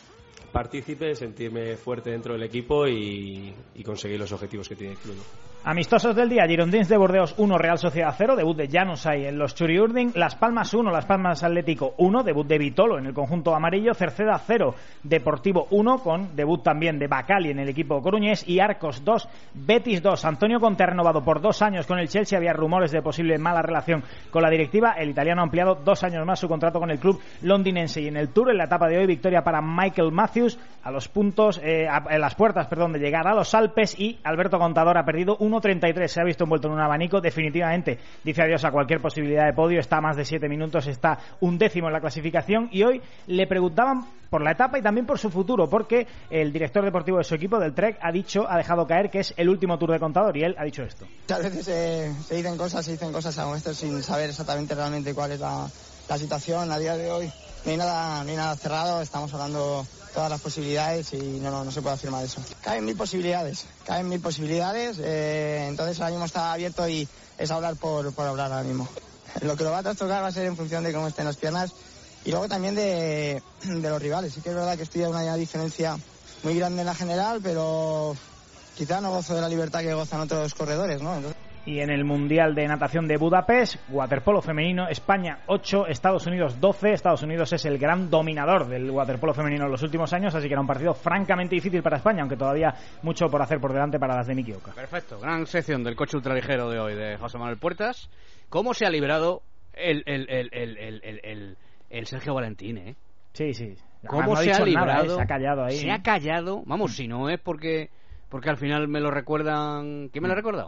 partícipe, sentirme fuerte dentro del equipo y, y conseguir los objetivos que tiene el club, ¿no? Amistosos del día: Girondins de Burdeos uno, Real Sociedad cero, debut de Januzaj en los Churiurdin. Las Palmas uno, Las Palmas Atlético uno, debut de Vitolo en el conjunto amarillo. Cerceda cero, Deportivo uno, con debut también de Bacali en el equipo coruñés. Y Arcos dos, Betis dos. Antonio Conte ha renovado por dos años con el Chelsea. Había rumores de posible mala relación con la directiva. El italiano ha ampliado dos años más su contrato con el club londinense. Y en el Tour, en la etapa de hoy, victoria para Michael Matthews a los puntos, eh, a, a las puertas, perdón, de llegar a los Alpes. Y Alberto Contador ha perdido uno treinta y tres, se ha visto envuelto en un abanico. Definitivamente dice adiós a cualquier posibilidad de podio, está a más de siete minutos, está un décimo en la clasificación. Y hoy le preguntaban por la etapa y también por su futuro, porque el director deportivo de su equipo, del Trek, ha dicho, ha dejado caer que es el último Tour de Contador, y él ha dicho esto. Muchas veces eh, se dicen cosas, se dicen cosas a esto sin saber exactamente realmente cuál es la, la situación. A día de hoy no hay nada, no hay nada cerrado, estamos hablando todas las posibilidades y no, no, no se puede afirmar eso. Caen mil posibilidades, caen mil posibilidades, eh, entonces ahora mismo está abierto y es hablar por, por hablar ahora mismo. Lo que lo va a trastocar va a ser en función de cómo estén las piernas y luego también de, de los rivales. Sí que es verdad que estoy a una diferencia muy grande en la general, pero quizá no gozo de la libertad que gozan otros corredores, ¿no? Entonces... Y en el Mundial de Natación de Budapest, waterpolo femenino, España ocho, Estados Unidos doce. Estados Unidos es el gran dominador del waterpolo femenino en los últimos años, así que era un partido francamente difícil para España, aunque todavía mucho por hacer por delante para las de Miki Oka. Perfecto, gran sección del coche ultraligero de hoy de José Manuel Puertas. ¿Cómo se ha librado el, el, el, el, el, el, el, el Sergio Valentín, eh? Sí, sí. ¿Cómo no se ha librado? Nada, ¿eh? Se ha callado ahí. Se ha callado. Vamos, si no es porque, porque al final me lo recuerdan... ¿Quién me lo ha recordado?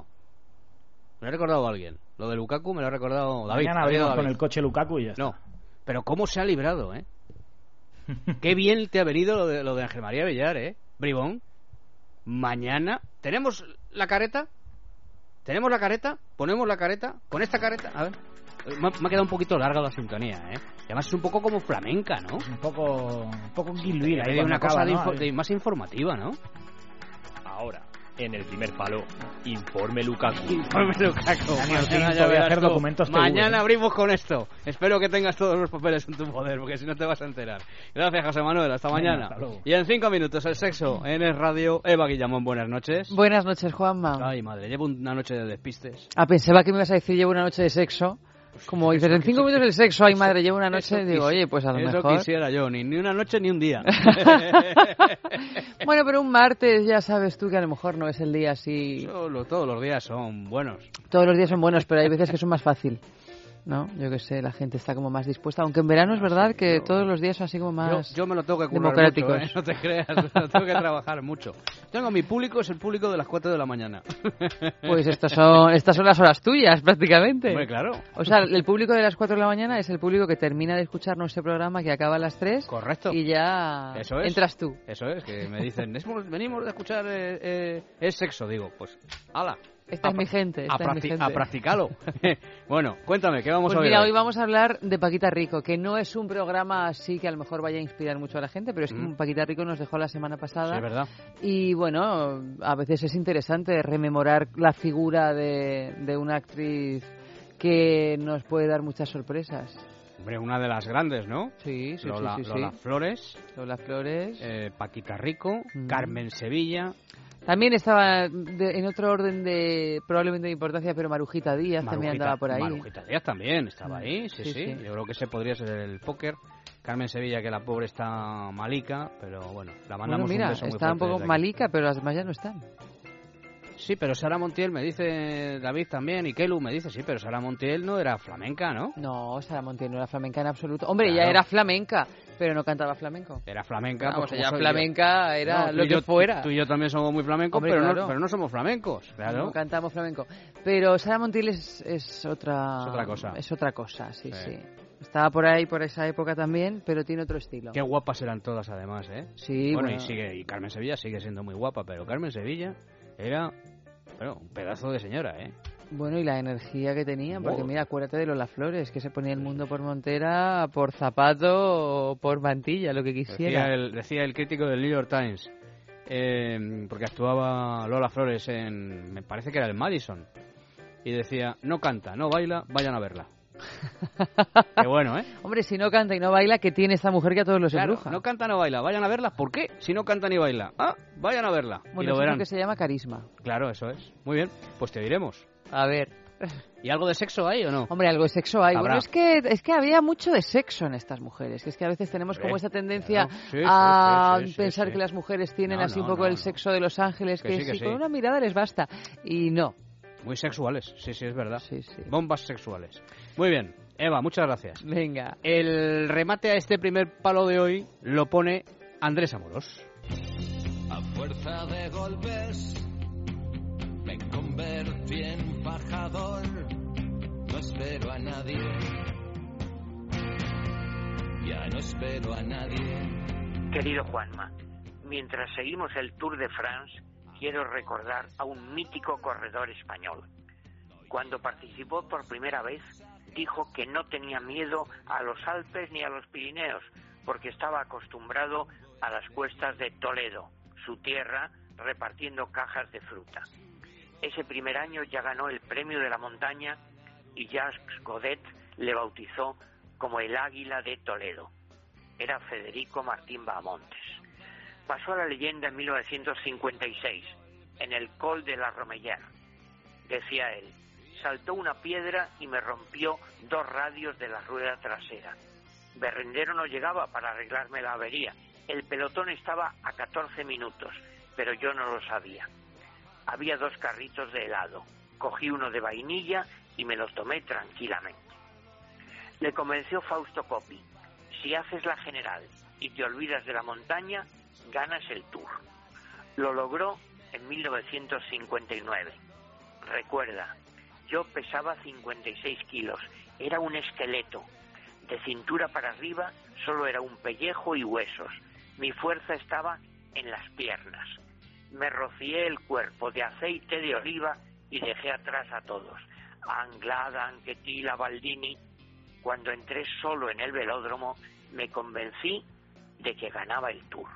Me lo ha recordado alguien. Lo de Lukaku me lo ha recordado David. Mañana abrimos con el coche Lukaku y ya está. No, pero cómo se ha librado, ¿eh? Qué bien te ha venido lo de, lo de Ángel María Villar, ¿eh? Bribón. Mañana... ¿Tenemos la careta? ¿Tenemos la careta? ¿Ponemos la careta? ¿Con esta careta? A ver. Me ha, me ha quedado un poquito larga la sintonía, ¿eh? Y además es un poco como flamenca, ¿no? Un poco... Un poco Gilvira. Hay una cosa de, info, de más informativa, ¿no? Ahora, en el primer palo, Informe Lukaku. Informe Lukaku. Mañana ya voy a hacer documentos. Mañana abrimos con esto. Espero que tengas todos los papeles en tu poder, porque si no te vas a enterar. Gracias, José Manuel. Hasta mañana. Hasta luego. Y en cinco minutos, el sexo en el radio. Eva Guillamón, buenas noches. Buenas noches, Juanma. Ay, madre, llevo una noche de despistes. Ah, pensaba que me ibas a decir llevo una noche de sexo. Como dices, en cinco minutos el sexo, ay madre, llevo una noche, digo, oye, pues a lo eso mejor... Eso quisiera yo, ni, ni una noche ni un día. Bueno, pero un martes ya sabes tú que a lo mejor no es el día así... Solo, todos los días son buenos. Todos los días son buenos, pero hay veces que son más fácil, ¿no? Yo que sé, la gente está como más dispuesta, aunque en verano es verdad que todos los días son así como más yo, yo me lo tengo que currar democráticos. Mucho, ¿eh? No te creas, me lo tengo que trabajar mucho. Tengo mi público, es el público de las cuatro de la mañana. Pues estas son, estas son las horas tuyas, prácticamente. Muy claro. O sea, el público de las cuatro de la mañana es el público que termina de escuchar nuestro programa, que acaba a las tres. Correcto. Y ya Eso es. entras tú. Eso es, que me dicen, venimos de escuchar eh, eh, es sexo, digo, pues, ala. Esta a, es mi gente. Esta a, es mi gente. a practicarlo. Bueno, cuéntame, ¿qué vamos pues a ver? Mira, hoy? hoy vamos a hablar de Paquita Rico, que no es un programa así que a lo mejor vaya a inspirar mucho a la gente, pero es que mm. Paquita Rico nos dejó la semana pasada. Sí, es verdad. Y bueno, a veces es interesante rememorar la figura de, de una actriz que nos puede dar muchas sorpresas. Hombre, una de las grandes, ¿no? Sí, sí, Lola, sí, sí, Lola sí. Flores. Lola Flores. Eh, Paquita Rico, mm. Carmen Sevilla. También estaba de, en otro orden de probablemente de importancia, pero Marujita Díaz Marujita, también andaba por ahí. Marujita Díaz también estaba ahí, sí, sí, Sí, sí. sí. Yo creo que ese podría ser el póker. Carmen Sevilla, que la pobre está malica, pero bueno, la mandamos Bueno, mira, un beso muy está un fuerte poco desde aquí. malica, pero las demás ya no están. Sí, pero Sara Montiel, me dice David también, y Kelu me dice, sí, pero Sara Montiel no era flamenca, ¿no? No, Sara Montiel no era flamenca en absoluto. Hombre, Claro. ella era flamenca, pero no cantaba flamenco. Era flamenca. Vamos, pues, como ella soy flamenca yo. era No, tú lo y que yo- fuera. Tú y yo también somos muy flamencos, Hombre, pero, claro. no, pero no somos flamencos, claro. No cantamos flamenco. Pero Sara Montiel es, es otra... Es otra cosa. Es otra cosa, sí, Sí. sí. Estaba por ahí, por esa época también, pero tiene otro estilo. Qué guapas eran todas, además, ¿eh? Sí, bueno, bueno. y sigue y Carmen Sevilla sigue siendo muy guapa, pero Carmen Sevilla era, bueno, un pedazo de señora, ¿eh? Bueno, y la energía que tenía, porque Oh. mira, acuérdate de Lola Flores, que se ponía el mundo por montera, por zapato o por mantilla, lo que quisiera. Decía el, decía el crítico del New York Times, eh, porque actuaba Lola Flores en, me parece que era el Madison, y decía, no canta, no baila, vayan a verla. Qué bueno, ¿eh? Hombre, si no canta y no baila, ¿qué tiene esta mujer que a todos los Claro, embruja? no canta, no baila, vayan a verla. ¿Por qué? Si no canta ni baila. Ah, vayan a verla. y Bueno, lo eso es verán. lo que se llama carisma. Claro, eso es. Muy bien, pues te diremos. A ver. ¿Y algo de sexo hay o no? Hombre, algo de sexo hay. Habrá. Bueno, es que, es que había mucho de sexo en estas mujeres. Que es que a veces tenemos como Eh, esa tendencia claro. Sí, a sí, sí, sí, pensar sí. que las mujeres tienen No, así un no, poco no, el no. sexo de los ángeles, Que que, sí, que sí, sí. con una mirada les basta. Y no. Muy sexuales, sí, sí, es verdad. Sí, sí. Bombas sexuales. Muy bien, Eva, muchas gracias. Venga. El remate a este primer palo de hoy lo pone Andrés Amorós. A fuerza de golpes me convertí en pajador. No espero a nadie. Ya no espero a nadie. Querido Juanma, mientras seguimos el Tour de France, quiero recordar a un mítico corredor español. Cuando participó por primera vez, dijo que no tenía miedo a los Alpes ni a los Pirineos, porque estaba acostumbrado a las cuestas de Toledo, su tierra, repartiendo cajas de fruta. Ese primer año ya ganó el premio de la montaña y Jacques Godet le bautizó como el Águila de Toledo. Era Federico Martín Bahamontes. Pasó a la leyenda en mil novecientos cincuenta y seis, en el Col de la Romeyer. Decía él, saltó una piedra y me rompió dos radios de la rueda trasera. Berrendero no llegaba para arreglarme la avería. El pelotón estaba a catorce minutos, pero yo no lo sabía. Había dos carritos de helado. Cogí uno de vainilla y me lo tomé tranquilamente. Le convenció Fausto Coppi. Si haces la general y te olvidas de la montaña, ganas el Tour. Lo logró en mil novecientos cincuenta y nueve. Recuerda, yo pesaba cincuenta y seis kilos, era un esqueleto. De cintura para arriba solo era un pellejo y huesos. Mi fuerza estaba en las piernas. Me rocié el cuerpo de aceite de oliva y dejé atrás a todos. A Anglada, Anquetil, a Baldini. Cuando entré solo en el velódromo, me convencí de que ganaba el Tour.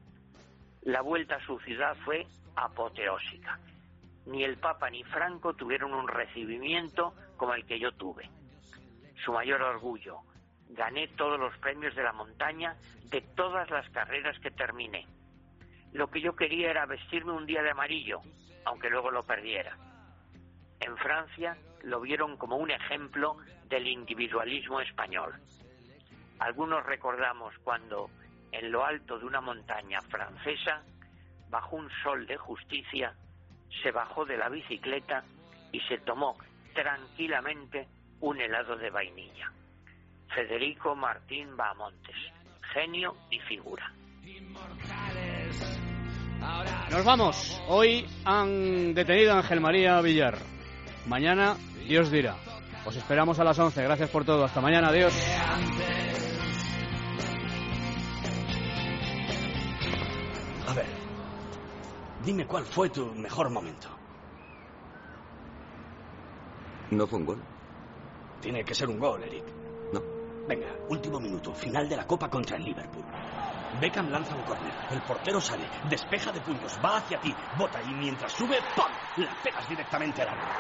La vuelta a su ciudad fue apoteósica. Ni el Papa ni Franco tuvieron un recibimiento como el que yo tuve. Su mayor orgullo, gané todos los premios de la montaña de todas las carreras que terminé. Lo que yo quería era vestirme un día de amarillo, aunque luego lo perdiera. En Francia lo vieron como un ejemplo del individualismo español. Algunos recordamos cuando, en lo alto de una montaña francesa, bajo un sol de justicia, se bajó de la bicicleta y se tomó tranquilamente un helado de vainilla. Federico Martín Bahamontes, genio y figura. Nos vamos. Hoy han detenido a Ángel María Villar. Mañana, Dios dirá. Os esperamos a las once. Gracias por todo. Hasta mañana. Adiós. A ver, dime cuál fue tu mejor momento. ¿No fue un gol? Tiene que ser un gol, Eric. No. Venga, último minuto, final de la Copa contra el Liverpool. Beckham lanza un córner, el portero sale, despeja de puños, va hacia ti, bota y mientras sube, ¡pum!, la pegas directamente al aro.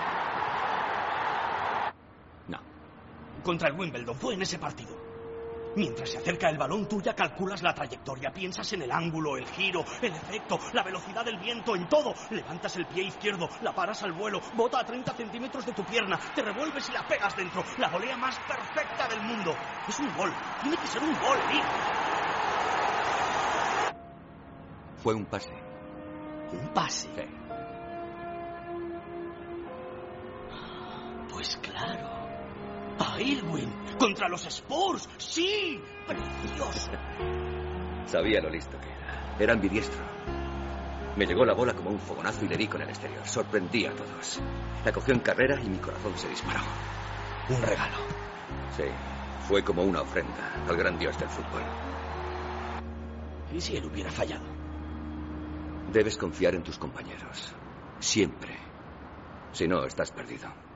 No. Contra el Wimbledon, fue en ese partido. Mientras se acerca el balón, tú ya calculas la trayectoria, piensas en el ángulo, el giro, el efecto, la velocidad del viento, en todo. Levantas el pie izquierdo, la paras al vuelo, bota a treinta centímetros de tu pierna, te revuelves y la pegas dentro. La volea más perfecta del mundo. Es un gol. Tiene que ser un gol, Nick. Fue un pase. ¿Un pase? Sí. Pues claro. A Irwin, contra los Spurs. ¡Sí! ¡Precioso! Sabía lo listo que era. Era ambidiestro. Me llegó la bola como un fogonazo y le di con el exterior. Sorprendí a todos. La cogió en carrera y mi corazón se disparó. Un regalo. Sí, fue como una ofrenda al gran dios del fútbol. ¿Y si él hubiera fallado? Debes confiar en tus compañeros. Siempre. Si no, estás perdido.